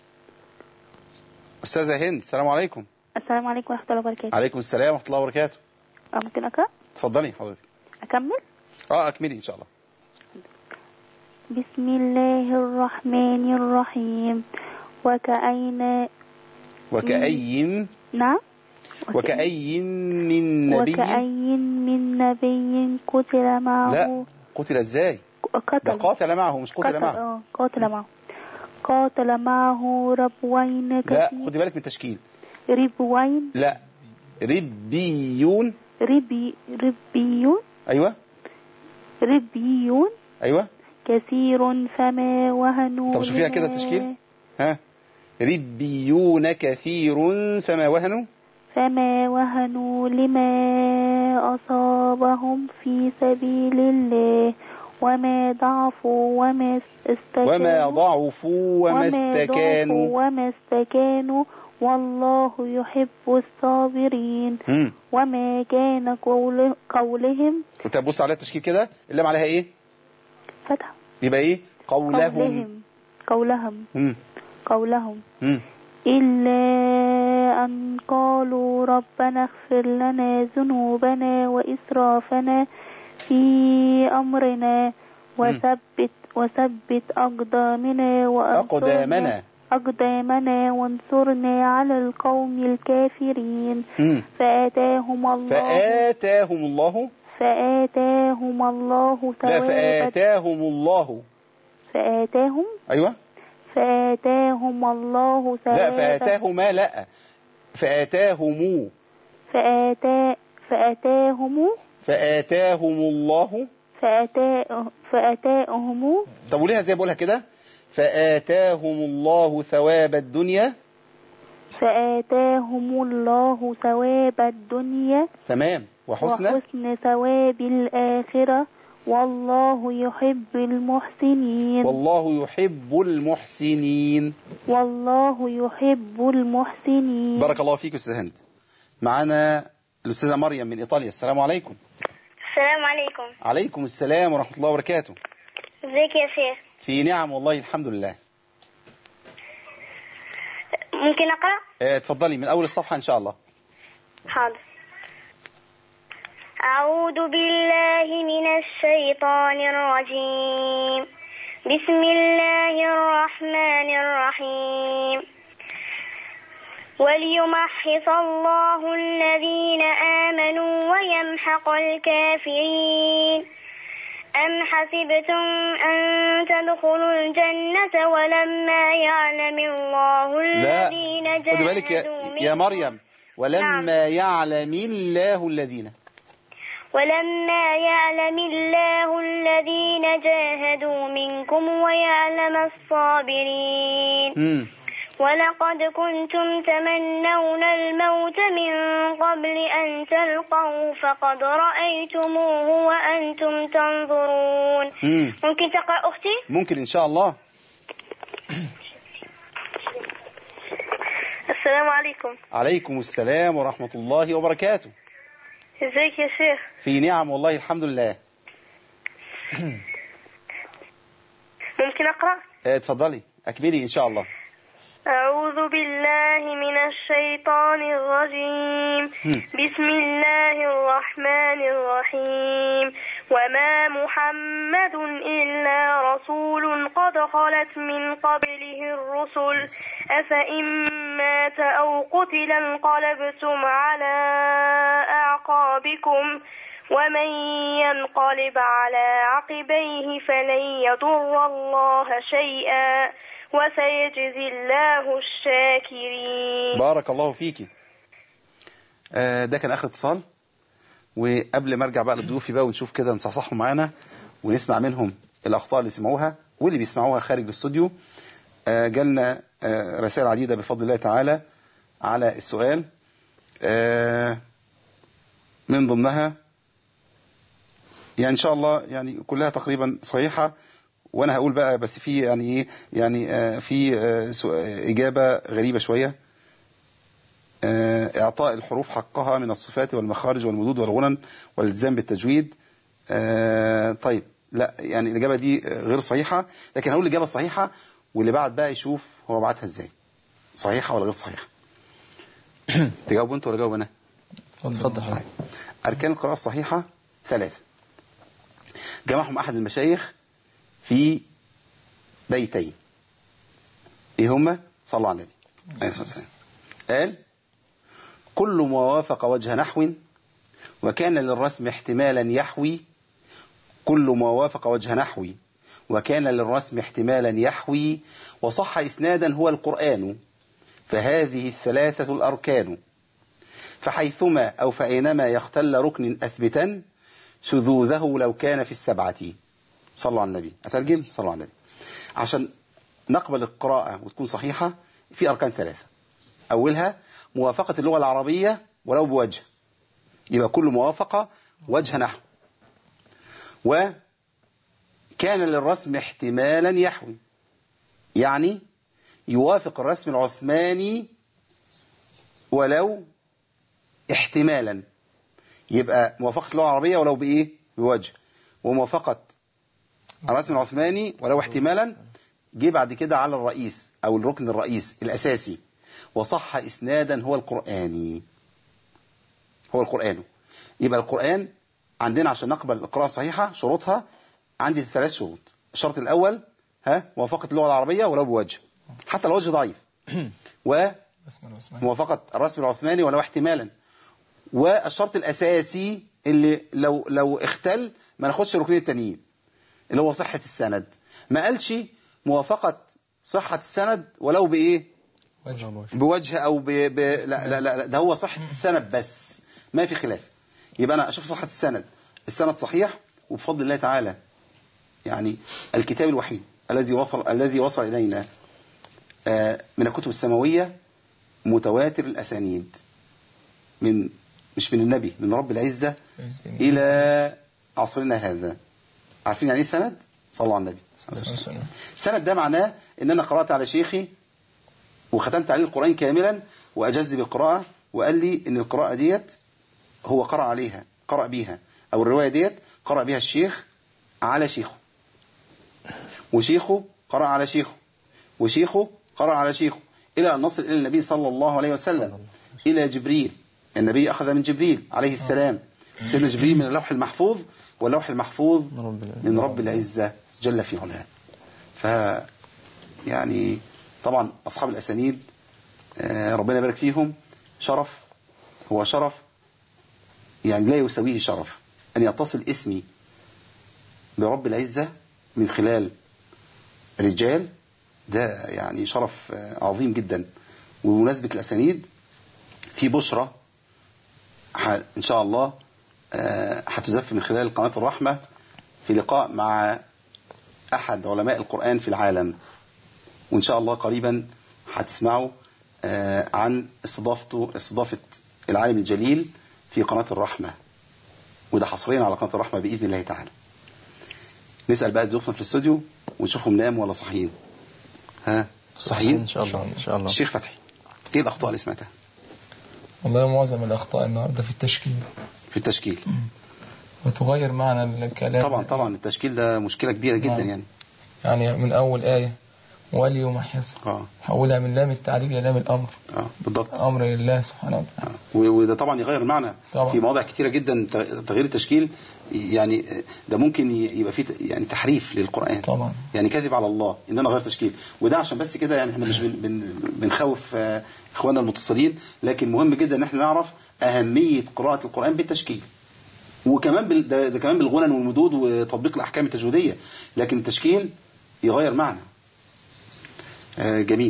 أستاذة هند. السلام عليكم. السلام عليكم ورحمة الله وبركاته. عليكم السلام ورحمة الله وبركاته. ممكن أقرأ؟ اتفضلي حضرتك. أكمل؟ اه أكملي إن شاء الله. بسم الله الرحمن الرحيم. وكأين وكأين نعم وكأي من نبي وكأي من نبي قتل معه. لا، قتل ازاي؟ قتل. ده قاتل معه مش قتل, قتل معه. اه قاتل معه قاتل معه ربوين كثير. لا خدي بالك من التشكيل. ربوين. لا ربيون. ربي ربيون. ايوه ربيون. ايوه كثير فما وهنوا. طب شوفيها كده التشكيل. ها ربيون كثير فما وهنوا فما وهنوا لما أصابهم في سبيل الله وما ضعفوا وما استكانوا وما ضعفوا وما استكانوا وما استكانوا والله يحب الصابرين. مم. وما كان قوله قولهم. انت بص على التشكيل كده اللي عليها ايه؟ فتح. يبقى ايه؟ قولهم قولهم قولهم, مم. قولهم. مم. إلا أن قالوا ربنا اغفر لنا ذنوبنا وإسرافنا في أمرنا وثبت وثبت أقدامنا وأقدامنا أقدامنا وانصرنا على القوم الكافرين. م. فآتاهم الله فآتاهم الله فآتاهم الله لا فآتاهم الله فآتاهم أيوة فآتاهم الله ثواب. لا فآتاهما لا فآتاهم فآتا فآتاهم فآتاهم الله فآتا فآتاهم. طب وليها زي بقولها كده فآتاهم الله ثواب الدنيا فآتاهم الله ثواب الدنيا تمام وحسن وحسن ثواب الآخرة والله يحب المحسنين. والله يحب المحسنين. والله يحب المحسنين. بارك الله فيك أستاذ هند. معنا الأستاذة مريم من إيطاليا. السلام عليكم. السلام عليكم. عليكم السلام ورحمة الله وبركاته. ازيك يا شيخ؟ في نعم والله الحمد لله. ممكن أقرأ؟ اه تفضلي من أول الصفحة إن شاء الله. حاضر. أعوذ بالله من الشيطان الرجيم. بسم الله الرحمن الرحيم. وليمحص الله الذين آمنوا ويمحق الكافرين. أم حسبتم أن تدخلوا الجنة ولما يعلم الله الذين جاهدوا خدي بالك يا, يا مريم ولما نعم. يعلم الله الذين ولما يعلم الله الذين جاهدوا منكم ويعلم الصابرين. م. ولقد كنتم تمنون الموت من قبل أن تلقوه فقد رأيتموه وأنتم تنظرون. مم. ممكن تقرأ أختي؟ ممكن إن شاء الله. السلام عليكم. عليكم السلام ورحمة الله وبركاته. ازيك يا شيخ؟ في نعم والله الحمد لله. ممكن أقرأ؟ اتفضلي أكملي إن شاء الله. أعوذ بالله من الشيطان الرجيم. بسم الله الرحمن الرحيم. وما محمد إلا رسول قد خلت من قبله الرسل أفإن مات أو قتل انقلبتم على أعقابكم ومن ينقلب على عقبيه فلن يضر الله شيئا وسيجزي الله الشاكرين. بارك الله فيكي. آه ده كان آخر اتصال، وقبل ما ارجع بقى للضيوف بقى ونشوف كده نصحصحهم معانا ونسمع منهم الأخطاء اللي سمعوها واللي بيسمعوها خارج الاستوديو. آه جالنا آه رسائل عديدة بفضل الله تعالى على السؤال. آه من ضمنها يعني إن شاء الله يعني كلها تقريبا صحيحة، وانا هقول بقى بس في يعني ايه يعني آه في آه اجابه غريبه شويه. آه اعطاء الحروف حقها من الصفات والمخارج والمدود والغنن والالتزام بالتجويد. آه طيب لا يعني الاجابه دي غير صحيحه، لكن هقول الاجابه الصحيحه واللي بعد بقى يشوف هو بعتها ازاي، صحيحه ولا غير صحيحه. تجاوبوا انتوا ولا جاوب انا؟ اتفضل. طيب. اركان القراءه الصحيحه ثلاثه جمعهم احد المشايخ في بيتين. ايه هما؟ صلوا على النبي عليه الصلاه والسلام. قال: كل ما وافق وجه نحو وكان للرسم احتمالا يحوي كل ما وافق وجه نحو وكان للرسم احتمالا يحوي وصح اسنادا هو القرآن، فهذه الثلاثة الأركان، فحيثما أو فأينما يختل ركن أثبتا شذوذه لو كان في السبعة. صلوا على النبي. أترجم؟ صلوا على النبي. عشان نقبل القراءة وتكون صحيحة في أركان ثلاثة. أولها موافقة اللغة العربية ولو بوجه، يبقى كل موافقة وجه نحو. وكان للرسم احتمالا يحوي، يعني يوافق الرسم العثماني ولو احتمالا، يبقى موافقة اللغة العربية ولو بإيه؟ بوجه. وموافقة الرسم العثماني ولو احتمالا جه بعد كده على الرئيس أو الركن الرئيس الأساسي. وصح إسنادا هو القرآني، هو القرآن. يبقى القرآن عندنا عشان نقبل القراءة الصحيحة شروطها عندي ثلاث شروط. الشرط الأول ها موافقة اللغة العربية ولو بوجه، حتى الوجه ضعيف، وموافقة الرسم العثماني ولو احتمالا. والشرط الأساسي اللي لو لو اختل ما ناخدش الركنين التانيين اللي هو صحة السند. ما قالش موافقة صحة السند ولو بإيه؟ بوجه أو ب... ب... لا, لا لا لا ده هو صحة السند بس، ما في خلاف. يبقى أنا أشوف صحة السند، السند صحيح وبفضل الله تعالى يعني الكتاب الوحيد الذي وصل الذي وصل إلينا من الكتب السماوية متواتر الأسانيد، من مش من النبي، من رب العزة إلى عصرنا هذا. عارفين يعني إيه سند؟ صلوا على النبي. سند ده معناه إن أنا قرأت على شيخي وختمت عليه القرآن كاملا وأجزت بالقراءة وقال لي إن القراءة ديت هو قرأ عليها، قرأ بيها أو الرواية ديت قرأ بها الشيخ على شيخه، وشيخه قرأ على شيخه، وشيخه قرأ على شيخه، إلى أن نصل إلى النبي صلى الله عليه وسلم، إلى جبريل. النبي أخذ من جبريل عليه السلام، سيدنا جبريل من اللوح المحفوظ، واللوح المحفوظ من رب العزة جل في علاه. ف يعني طبعا أصحاب الأسانيد ربنا يبارك فيهم، شرف، هو شرف يعني لا يساويه شرف أن يتصل اسمي برب العزة من خلال رجال، ده يعني شرف عظيم جدا. وبمناسبة الأسانيد في بشرة إن شاء الله هتزف من خلال قناة الرحمة في لقاء مع أحد علماء القرآن في العالم، وإن شاء الله قريبا هتسمعوا عن استضافته استضافة العالم الجليل في قناة الرحمة، وده حصريا على قناة الرحمة بإذن الله تعالى. نسأل بقى ضيوفنا في الاستوديو ونشوفهم ناموا ولا صحيين. ها صحيين إن شاء الله إن شاء الله. الشيخ فتحي، إيه الأخطاء اللي سمعتها؟ والله معظم الأخطاء النهاردة في التشكيل. في التشكيل وتغير معنى الكلام. طبعا طبعا التشكيل ده مشكلة كبيرة جدا يعني. يعني من أول آية وليمحص اه حولها من لام التعليل إلى لام الأمر. اه بالضبط. أمر لله سبحانه وتعالى. آه. وده طبعا يغير المعنى طبعا. في مواضع كتيرة جدا تغيير التشكيل يعني ده ممكن يبقى فيه يعني تحريف للقرآن طبعا، يعني كذب على الله إن أنا غير تشكيل. وده عشان بس كده يعني احنا مش بن بن بنخوف آه إخواننا المتصلين، لكن مهم جدا إن احنا نعرف أهمية قراءة القرآن بالتشكيل، وكمان بال ده, ده كمان بالغنن والمدود وتطبيق الأحكام التجويدية، لكن التشكيل يغير معنى. آه جميل.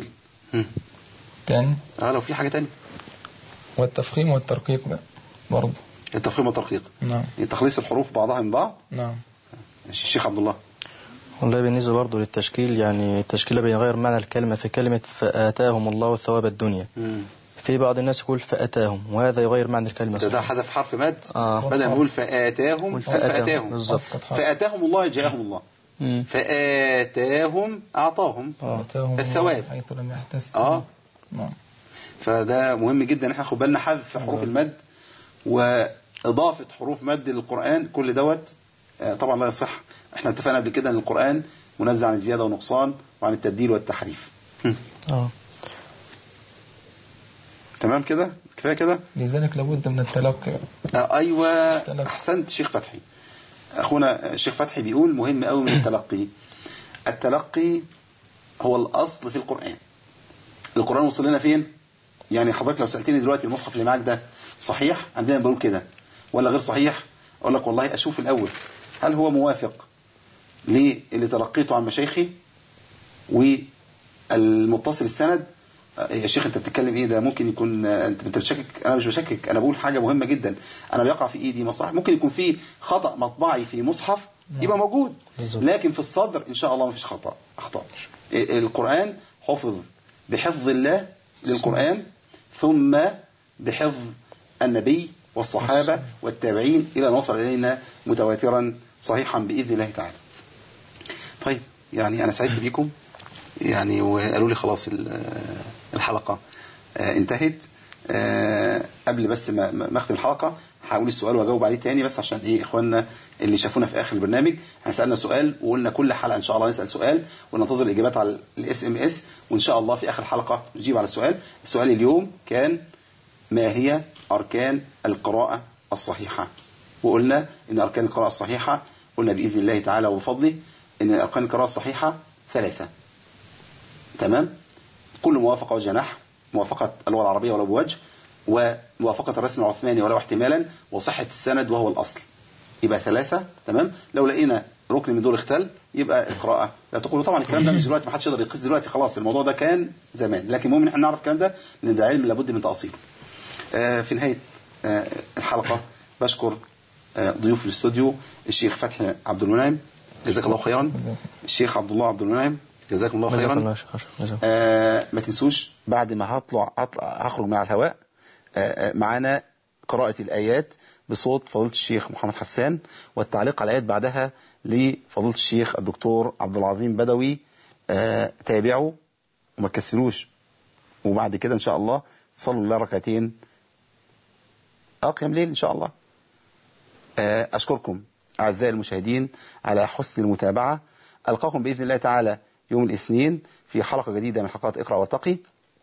تاني اه لو في حاجة تانية. والتفخيم والترقيق بقى برضه. التفخيم والترقيق نعم. تخليص الحروف بعضها من بعض. نعم. الشيخ عبد الله. والله بالنسبة برضه للتشكيل، يعني التشكيل بيغير معنى الكلمة. في كلمة فآتاهم الله ثواب الدنيا، مم. في بعض الناس يقول فأتاهم، وهذا يغير معنى الكلمة. ده, ده حذف حرف مد. آه. بدل ما نقول فآتاهم فآتاهم فآتاهم الله جاءهم الله. مم. فآتاهم أعطاهم آتاهم الثواب حيث لم يحتسب. اه نعم. فده مهم جدا احنا ناخد بالنا حذف حروف المد وإضافة حروف مد للقرآن، كل دوت طبعا لا يصح. احنا اتفقنا قبل كده ان القرآن منزه عن الزيادة والنقصان وعن التبديل والتحريف. اه تمام كده كفايه كده. لذلك لابد من التلقي. آه ايوه التلقي. احسنت شيخ فتحي. اخونا الشيخ فتحي بيقول مهم قوي من التلقي. التلقي هو الاصل في القرآن. القرآن وصل لنا فين؟ يعني حضرتك لو سألتني دلوقتي المصحف اللي معاك ده صحيح عندنا بقول كده ولا غير صحيح، اقول لك والله اشوف الاول هل هو موافق للي تلقيته عن مشايخي والمتصل السند. يا شيخ انت بتتكلم ايه ده؟ ممكن يكون انت بتشكك. انا مش بشكك، انا بقول حاجة مهمة جدا. انا بيقع في ايدي مصحف ممكن يكون فيه خطأ مطبعي في مصحف يبقى موجود، لكن في الصدر ان شاء الله ما فيش خطأ اخطاء. القرآن حفظ بحفظ الله للقرآن، ثم بحفظ النبي والصحابة والتابعين إلى أن وصل إلينا متواترا صحيحا بإذن الله تعالى. طيب يعني أنا سعدت بكم يعني، وقالوا لي خلاص الحلقة انتهت. قبل بس ما اختم الحلقة هقول السؤال وأجاوب عليه تاني، بس عشان إيه إخواننا اللي شافونا في آخر البرنامج احنا سألنا سؤال وقلنا كل حلقة إن شاء الله نسأل سؤال وننتظر الإجابات على الاس ام اس، وإن شاء الله في آخر الحلقة نجيب على السؤال. السؤال اليوم كان ما هي أركان القراءة الصحيحة؟ وقلنا إن أركان القراءة الصحيحة قلنا بإذن الله تعالى وبفضله إن أركان القراءة الصحيحة ثلاثة. تمام؟ كل موافقة وجه نحو، موافقة اللغة العربية ولو بوجه، وموافقة الرسم العثماني ولو احتمالا، وصحة السند وهو الأصل. يبقى ثلاثة. تمام؟ لو لقينا ركن من دول اختل يبقى القراءة لا تقول. طبعا الكلام ده مش دلوقتي، ما حدش يقدر يقيس دلوقتي، خلاص الموضوع ده كان زمان، لكن المهم ان احنا نعرف الكلام ده لان ده علم لابد من تأصيله. آه في نهاية آه الحلقة بشكر آه ضيوف الاستوديو الشيخ فتحي عبد المنعم جزاك الله خيرا، الشيخ عبد الله عبد المنعم جزاكم الله خيرا. آه ما تنسوش بعد ما هطلع هخرج مع الهواء آه معانا قراءة الآيات بصوت فضيلة الشيخ محمد حسان، والتعليق على الآيات بعدها لفضيلة الشيخ الدكتور عبد العظيم بدوي. آه تابعوا وما تكسلوش، وبعد كده إن شاء الله صلوا الله ركعتين قيام ليل إن شاء الله. أشكركم أعزائي المشاهدين على حسن المتابعة. ألقاكم بإذن الله تعالى يوم الاثنين في حلقة جديدة من حلقات اقرأ وارتقي،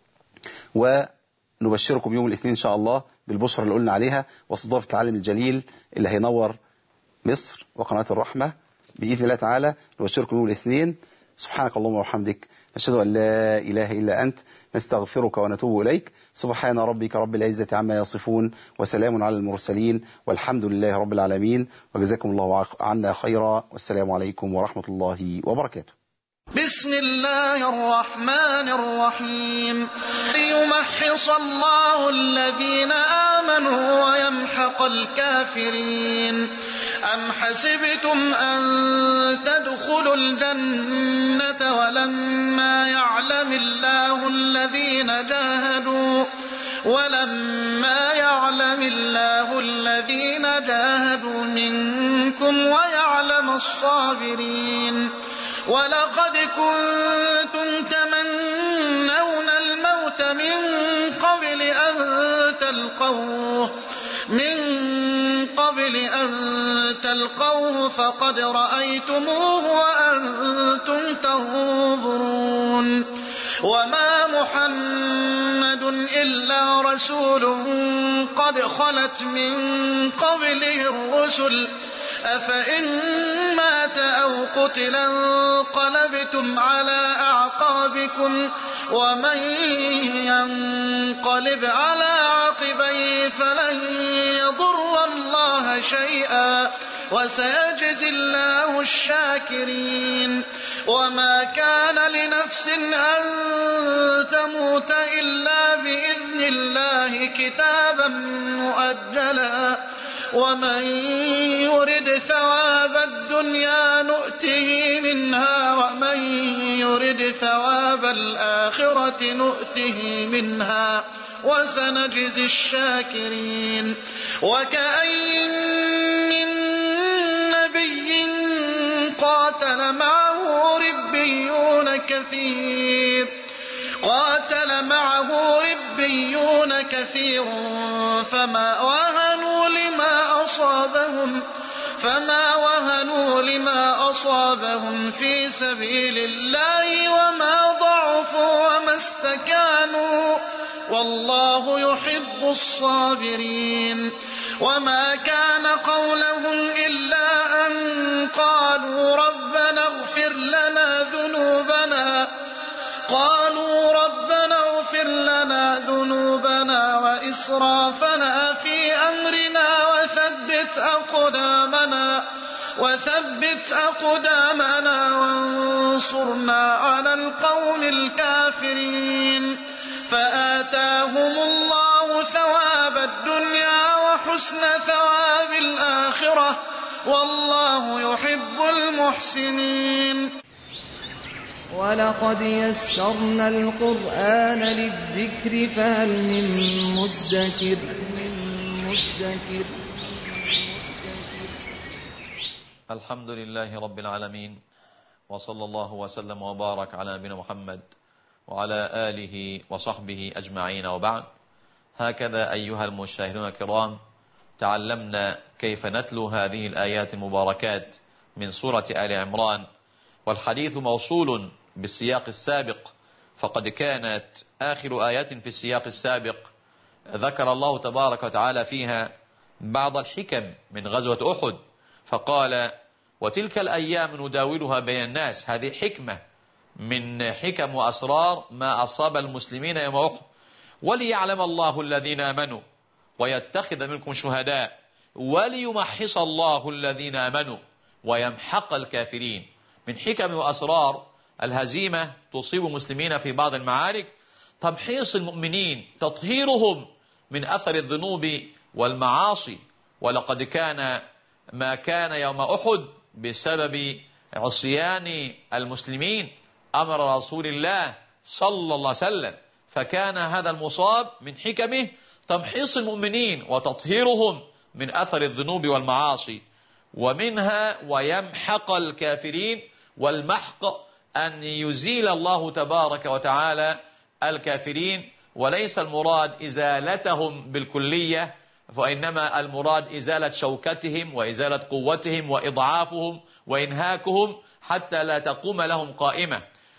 ونبشركم يوم الاثنين إن شاء الله بالبشرة اللي قلنا عليها واستضافة العالم الجليل اللي هينور مصر وقناة الرحمة بإذن الله تعالى. نبشركم يوم الاثنين. سبحانك اللهم وبحمدك، نشهد أن لا إله إلا أنت، نستغفرك ونتوب إليك. سبحان ربك رب العزة عما يصفون، وسلام على المرسلين، والحمد لله رب العالمين، وجزاكم الله عنا خيرا، والسلام عليكم ورحمة الله وبركاته. بسم الله الرحمن الرحيم. ليمحص الله الذين آمنوا ويمحق الكافرين. أم حسبتم أن تدخلوا الجنة ولما يعلم الله الذين جاهدوا ولما يعلم الله الذين جاهدوا منكم ويعلم الصابرين. ولقد كنتم تمنون الموت من قبل أن تلقوه من قبل أن تلقوه فقد رأيتموه وأنتم تنظرون. وما محمد إلا رسول قد خلت من قبله الرسل أفإن مات أو قتل انقلبتم على أعقابكم ومن ينقلب على عقبيه فلن يضر الله شيئا وسيجزي الله الشاكرين. وما كان لنفس أن تموت إلا بإذن الله كتابا مؤجلا ومن يرد ثواب الدنيا نؤته منها ومن يرد ثواب الآخرة نؤته منها وسنجزي الشاكرين. وكأين من نبي قاتل معه ربيون كثير قاتل معه ربيون كثير فما وهنوا لما أصابهم فما وهنوا لما أصابهم في سبيل الله وما ضعفوا وما استكانوا والله يحب الصابرين. وما كان قولهم إلا أن قالوا ربنا اغفر لنا ذنوبنا قالوا ربنا اغفر لنا ذنوبنا وإسرافنا في أمرنا وثبت أقدامنا وثبت أقدامنا وانصرنا على القوم الكافرين. فآتاهم الله ثواب الدنيا وحسن ثواب الآخرة والله يحب المحسنين. ولقد يسرنا القرآن للذكر فهل من مدكر مدكر الحمد لله رب العالمين، وصلى الله وسلم وبارك على نبينا محمد وعلى آله وصحبه أجمعين، وبعد. هكذا أيها المشاهدون الكرام تعلمنا كيف نتلو هذه الآيات المباركات من سورة آل عمران، والحديث موصول بالسياق السابق، فقد كانت آخر آيات في السياق السابق ذكر الله تبارك وتعالى فيها بعض الحكم من غزوة أحد، فقال وتلك الأيام نداولها بين الناس. هذه حكمة من حكم وأسرار ما أصاب المسلمين يوم أحد. وليعلم الله الذين آمنوا ويتخذ منكم شهداء وليمحص الله الذين آمنوا ويمحق الكافرين. من حكم وأسرار الهزيمة تصيب المسلمين في بعض المعارك تمحيص المؤمنين، تطهيرهم من أثر الذنوب والمعاصي. ولقد كان ما كان يوم أحد بسبب عصيان المسلمين أمر رسول الله صلى الله عليه وسلم، فكان هذا المصاب من حكمه تمحيص المؤمنين وتطهيرهم من أثر الذنوب والمعاصي. ومنها ويمحق الكافرين، والمحق أن يزيل الله تبارك وتعالى الكافرين، وليس المراد إزالتهم بالكلية فإنما المراد إزالة شوكتهم وإزالة قوتهم وإضعافهم وإنهاكهم حتى لا تقوم لهم قائمة.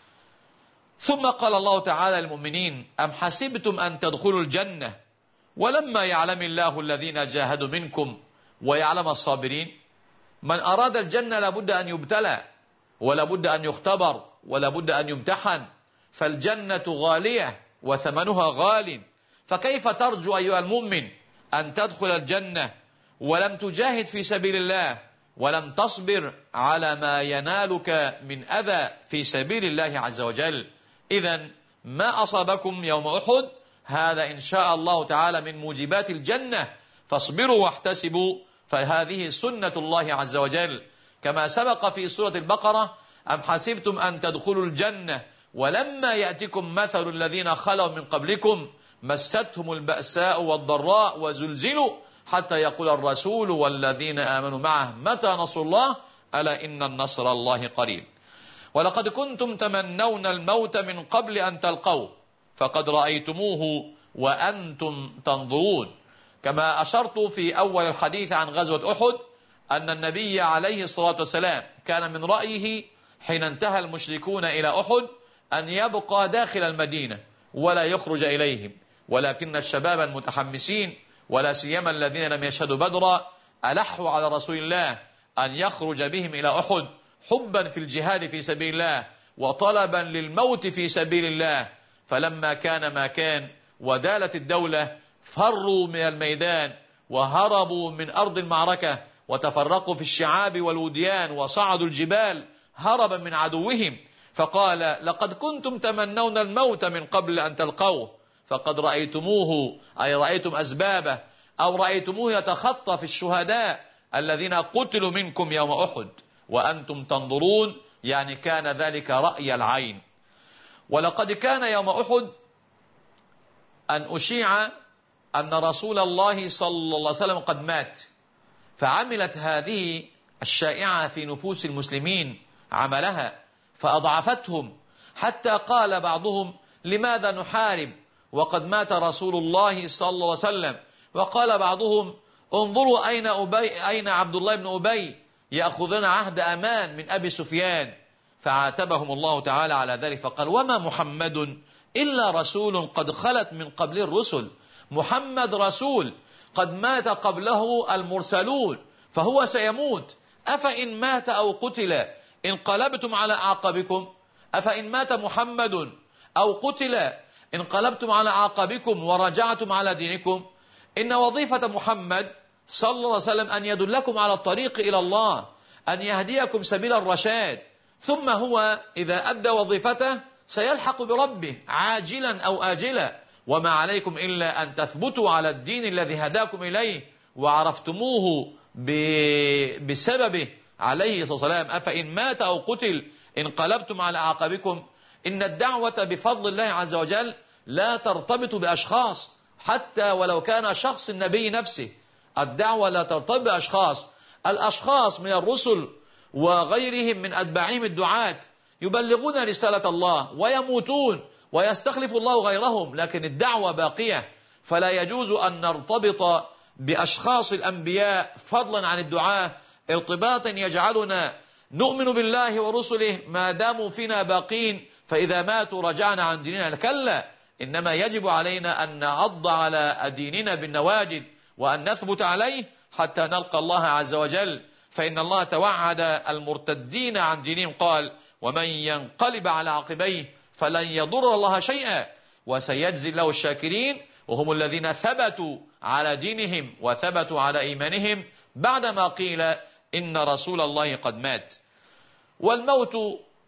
ثم قال الله تعالى للمؤمنين: أم حسبتم أن تدخلوا الجنة ولما يعلم الله الذين جاهدوا منكم ويعلم الصابرين. من أراد الجنة لابد أن يبتلى ولابد أن يختبر ولابد أن يمتحن، فالجنة غالية وثمنها غال، فكيف ترجو أيها المؤمن أن تدخل الجنة ولم تجاهد في سبيل الله ولم تصبر على ما ينالك من أذى في سبيل الله عز وجل؟ إذن ما أصابكم يوم أحد هذا إن شاء الله تعالى من موجبات الجنة، فاصبروا واحتسبوا، فهذه سنة الله عز وجل. كما سبق في سورة البقرة: أم حسبتم أن تدخلوا الجنة ولما يأتكم مثل الذين خلوا من قبلكم مستهم البأساء والضراء وزلزلوا حتى يقول الرسول والذين آمنوا معه متى نصر الله ألا إن النصر الله قريب. ولقد كنتم تمنون الموت من قبل أن تلقوه فقد رأيتموه وأنتم تنظرون. كما أشرت في أول الحديث عن غزوة أحد أن النبي عليه الصلاة والسلام كان من رأيه حين انتهى المشركون إلى أحد أن يبقى داخل المدينة ولا يخرج إليهم، ولكن الشباب المتحمسين ولا سيما الذين لم يشهدوا بدرا ألحوا على رسول الله أن يخرج بهم إلى أحد حبا في الجهاد في سبيل الله وطلبا للموت في سبيل الله. فلما كان ما كان ودالت الدولة فروا من الميدان وهربوا من أرض المعركة وتفرقوا في الشعاب والوديان وصعدوا الجبال هربا من عدوهم. فقال: لقد كنتم تمنون الموت من قبل أن تلقوه فقد رأيتموه، أي رأيتم أسبابه، أو رأيتموه يتخطى في الشهداء الذين قتلوا منكم يوم أحد وأنتم تنظرون، يعني كان ذلك رأي العين. ولقد كان يوم أحد أن أشيع أن رسول الله صلى الله عليه وسلم قد مات، فعملت هذه الشائعة في نفوس المسلمين عملها فأضعفتهم، حتى قال بعضهم: لماذا نحارب وقد مات رسول الله صلى الله عليه وسلم؟ وقال بعضهم: انظروا أين أبي أين عبد الله بن أبي يأخذون عهد أمان من أبي سفيان. فعاتبهم الله تعالى على ذلك فقال: وما محمد إلا رسول قد خلت من قبل الرسل. محمد رسول قد مات قبله المرسلون فهو سيموت، أفإن مات أو قتل انقلبتم على أعقابكم؟ أفإن مات محمد أو قتل انقلبتم على أعقابكم ورجعتم على دينكم؟ إن وظيفة محمد صلى الله عليه وسلم أن يدلكم على الطريق إلى الله، أن يهديكم سبيل الرشاد، ثم هو إذا أدى وظيفته سيلحق بربه عاجلا أو آجلا، وما عليكم إلا أن تثبتوا على الدين الذي هداكم إليه وعرفتموه بسببه عليه الصلاة والسلام. أفإن مات أو قتل انقلبتم على أعقابكم. إن الدعوة بفضل الله عز وجل لا ترتبط بأشخاص، حتى ولو كان شخص النبي نفسه. الدعوة لا ترتبط بأشخاص، الأشخاص من الرسل وغيرهم من أتباعهم الدعاة يبلغون رسالة الله ويموتون ويستخلف الله غيرهم، لكن الدعوة باقية. فلا يجوز أن نرتبط بأشخاص الأنبياء فضلا عن الدعاة ارتباطا يجعلنا نؤمن بالله ورسله ما داموا فينا باقين، فإذا ماتوا رجعنا عن ديننا. كلا، إنما يجب علينا أن نعض على ديننا بالنواجذ وأن نثبت عليه حتى نلقى الله عز وجل. فإن الله توعد المرتدين عن دينهم قال: ومن ينقلب على عقبيه فلن يضر الله شيئا وسيجزي الله الشاكرين، وهم الذين ثبتوا على دينهم وثبتوا على إيمانهم بعدما قيل إن رسول الله قد مات. والموت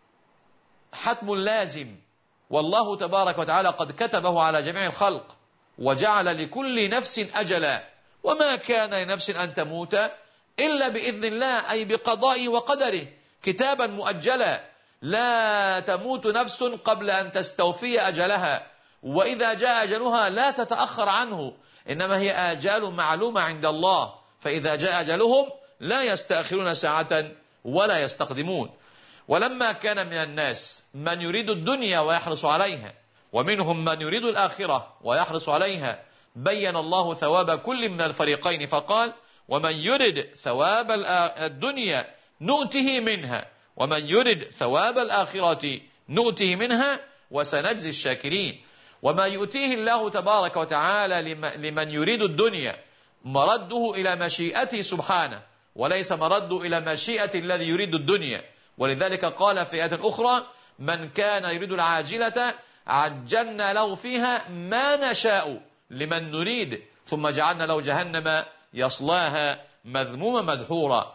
حتم لازم، والله تبارك وتعالى قد كتبه على جميع الخلق وجعل لكل نفس أجلا، وما كان لنفس أن تموت إلا بإذن الله، أي بقضائه وقدره كتابا مؤجلا. لا تموت نفس قبل أن تستوفي أجلها، وإذا جاء أجلها لا تتأخر عنه، إنما هي آجال معلومة عند الله، فإذا جاء أجلهم لا يستأخرون ساعة ولا يستقدمون. ولما كان من الناس من يريد الدنيا ويحرص عليها، ومنهم من يريد الآخرة ويحرص عليها، بين الله ثواب كل من الفريقين فقال ومن يرد ثواب الدنيا نؤته منها ومن يرد ثواب الآخرة نؤته منها وسنجزي الشاكرين. وما يؤتيه الله تبارك وتعالى لمن يريد الدنيا مرده إلى مشيئته سبحانه وليس مرده إلى مشيئة الذي يريد الدنيا. ولذلك قال في آية أخرى من كان يريد العاجلة عجلنا له فيها ما نشاء لمن نريد ثم جعلنا له جهنم يصلاها مذموما مدحورا.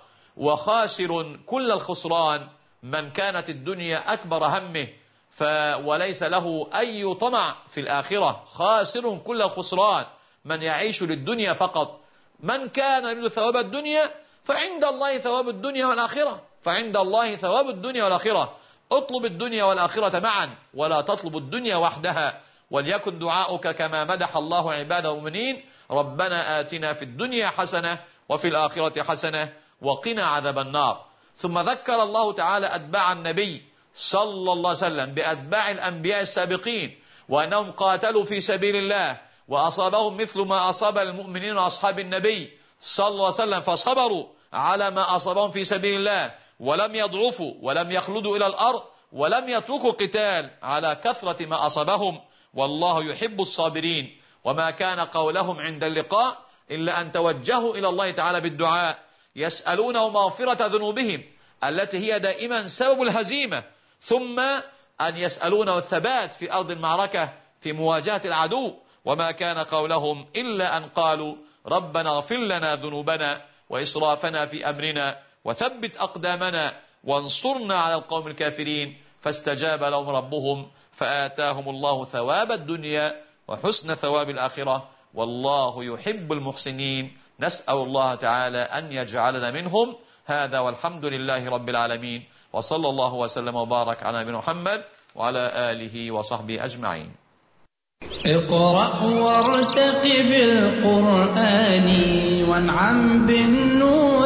وخاسر كل الخسران من كانت الدنيا أكبر همه ف وليس له أي طمع في الآخرة. خاسر كل الخسران من يعيش للدنيا فقط. من كان يريد ثواب الدنيا فعند الله ثواب الدنيا والآخرة فعند الله ثواب الدنيا والآخرة. اطلب الدنيا والآخرة معا ولا تطلب الدنيا وحدها. وليكن دعاؤك كما مدح الله عباد المؤمنين ربنا آتنا في الدنيا حسنة وفي الآخرة حسنة وقنا عذاب النار. ثم ذكر الله تعالى أتباع النبي صلى الله عليه وسلم بأتباع الأنبياء السابقين وأنهم قاتلوا في سبيل الله وأصابهم مثل ما أصاب المؤمنين وأصحاب النبي صلى الله عليه وسلم فصبروا على ما أصابهم في سبيل الله ولم يضعفوا ولم يخلدوا إلى الأرض ولم يتركوا القتال على كثرة ما أصابهم والله يحب الصابرين. وما كان قولهم عند اللقاء إلا أن توجهوا إلى الله تعالى بالدعاء يسألونه مغفرة ذنوبهم التي هي دائما سبب الهزيمة ثم أن يسألونه الثبات في أرض المعركة في مواجهة العدو. وما كان قولهم إلا أن قالوا ربنا اغفر لنا ذنوبنا وإسرافنا في أمرنا وثبت أقدامنا وانصرنا على القوم الكافرين فاستجاب لهم ربهم فآتاهم الله ثواب الدنيا وحسن ثواب الآخرة والله يحب المحسنين. نسأل الله تعالى أن يجعلنا منهم. هذا والحمد لله رب العالمين وصلى الله وسلم وبارك على نبينا محمد وعلى آله وصحبه أجمعين. اقرأ وارتقب القرآن وانعم بالنور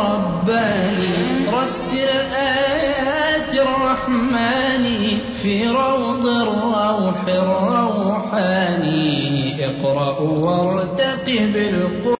الرباني رتل آيات الرحمن في روض الروح الروحاني. اقرأ وارتقب القرآن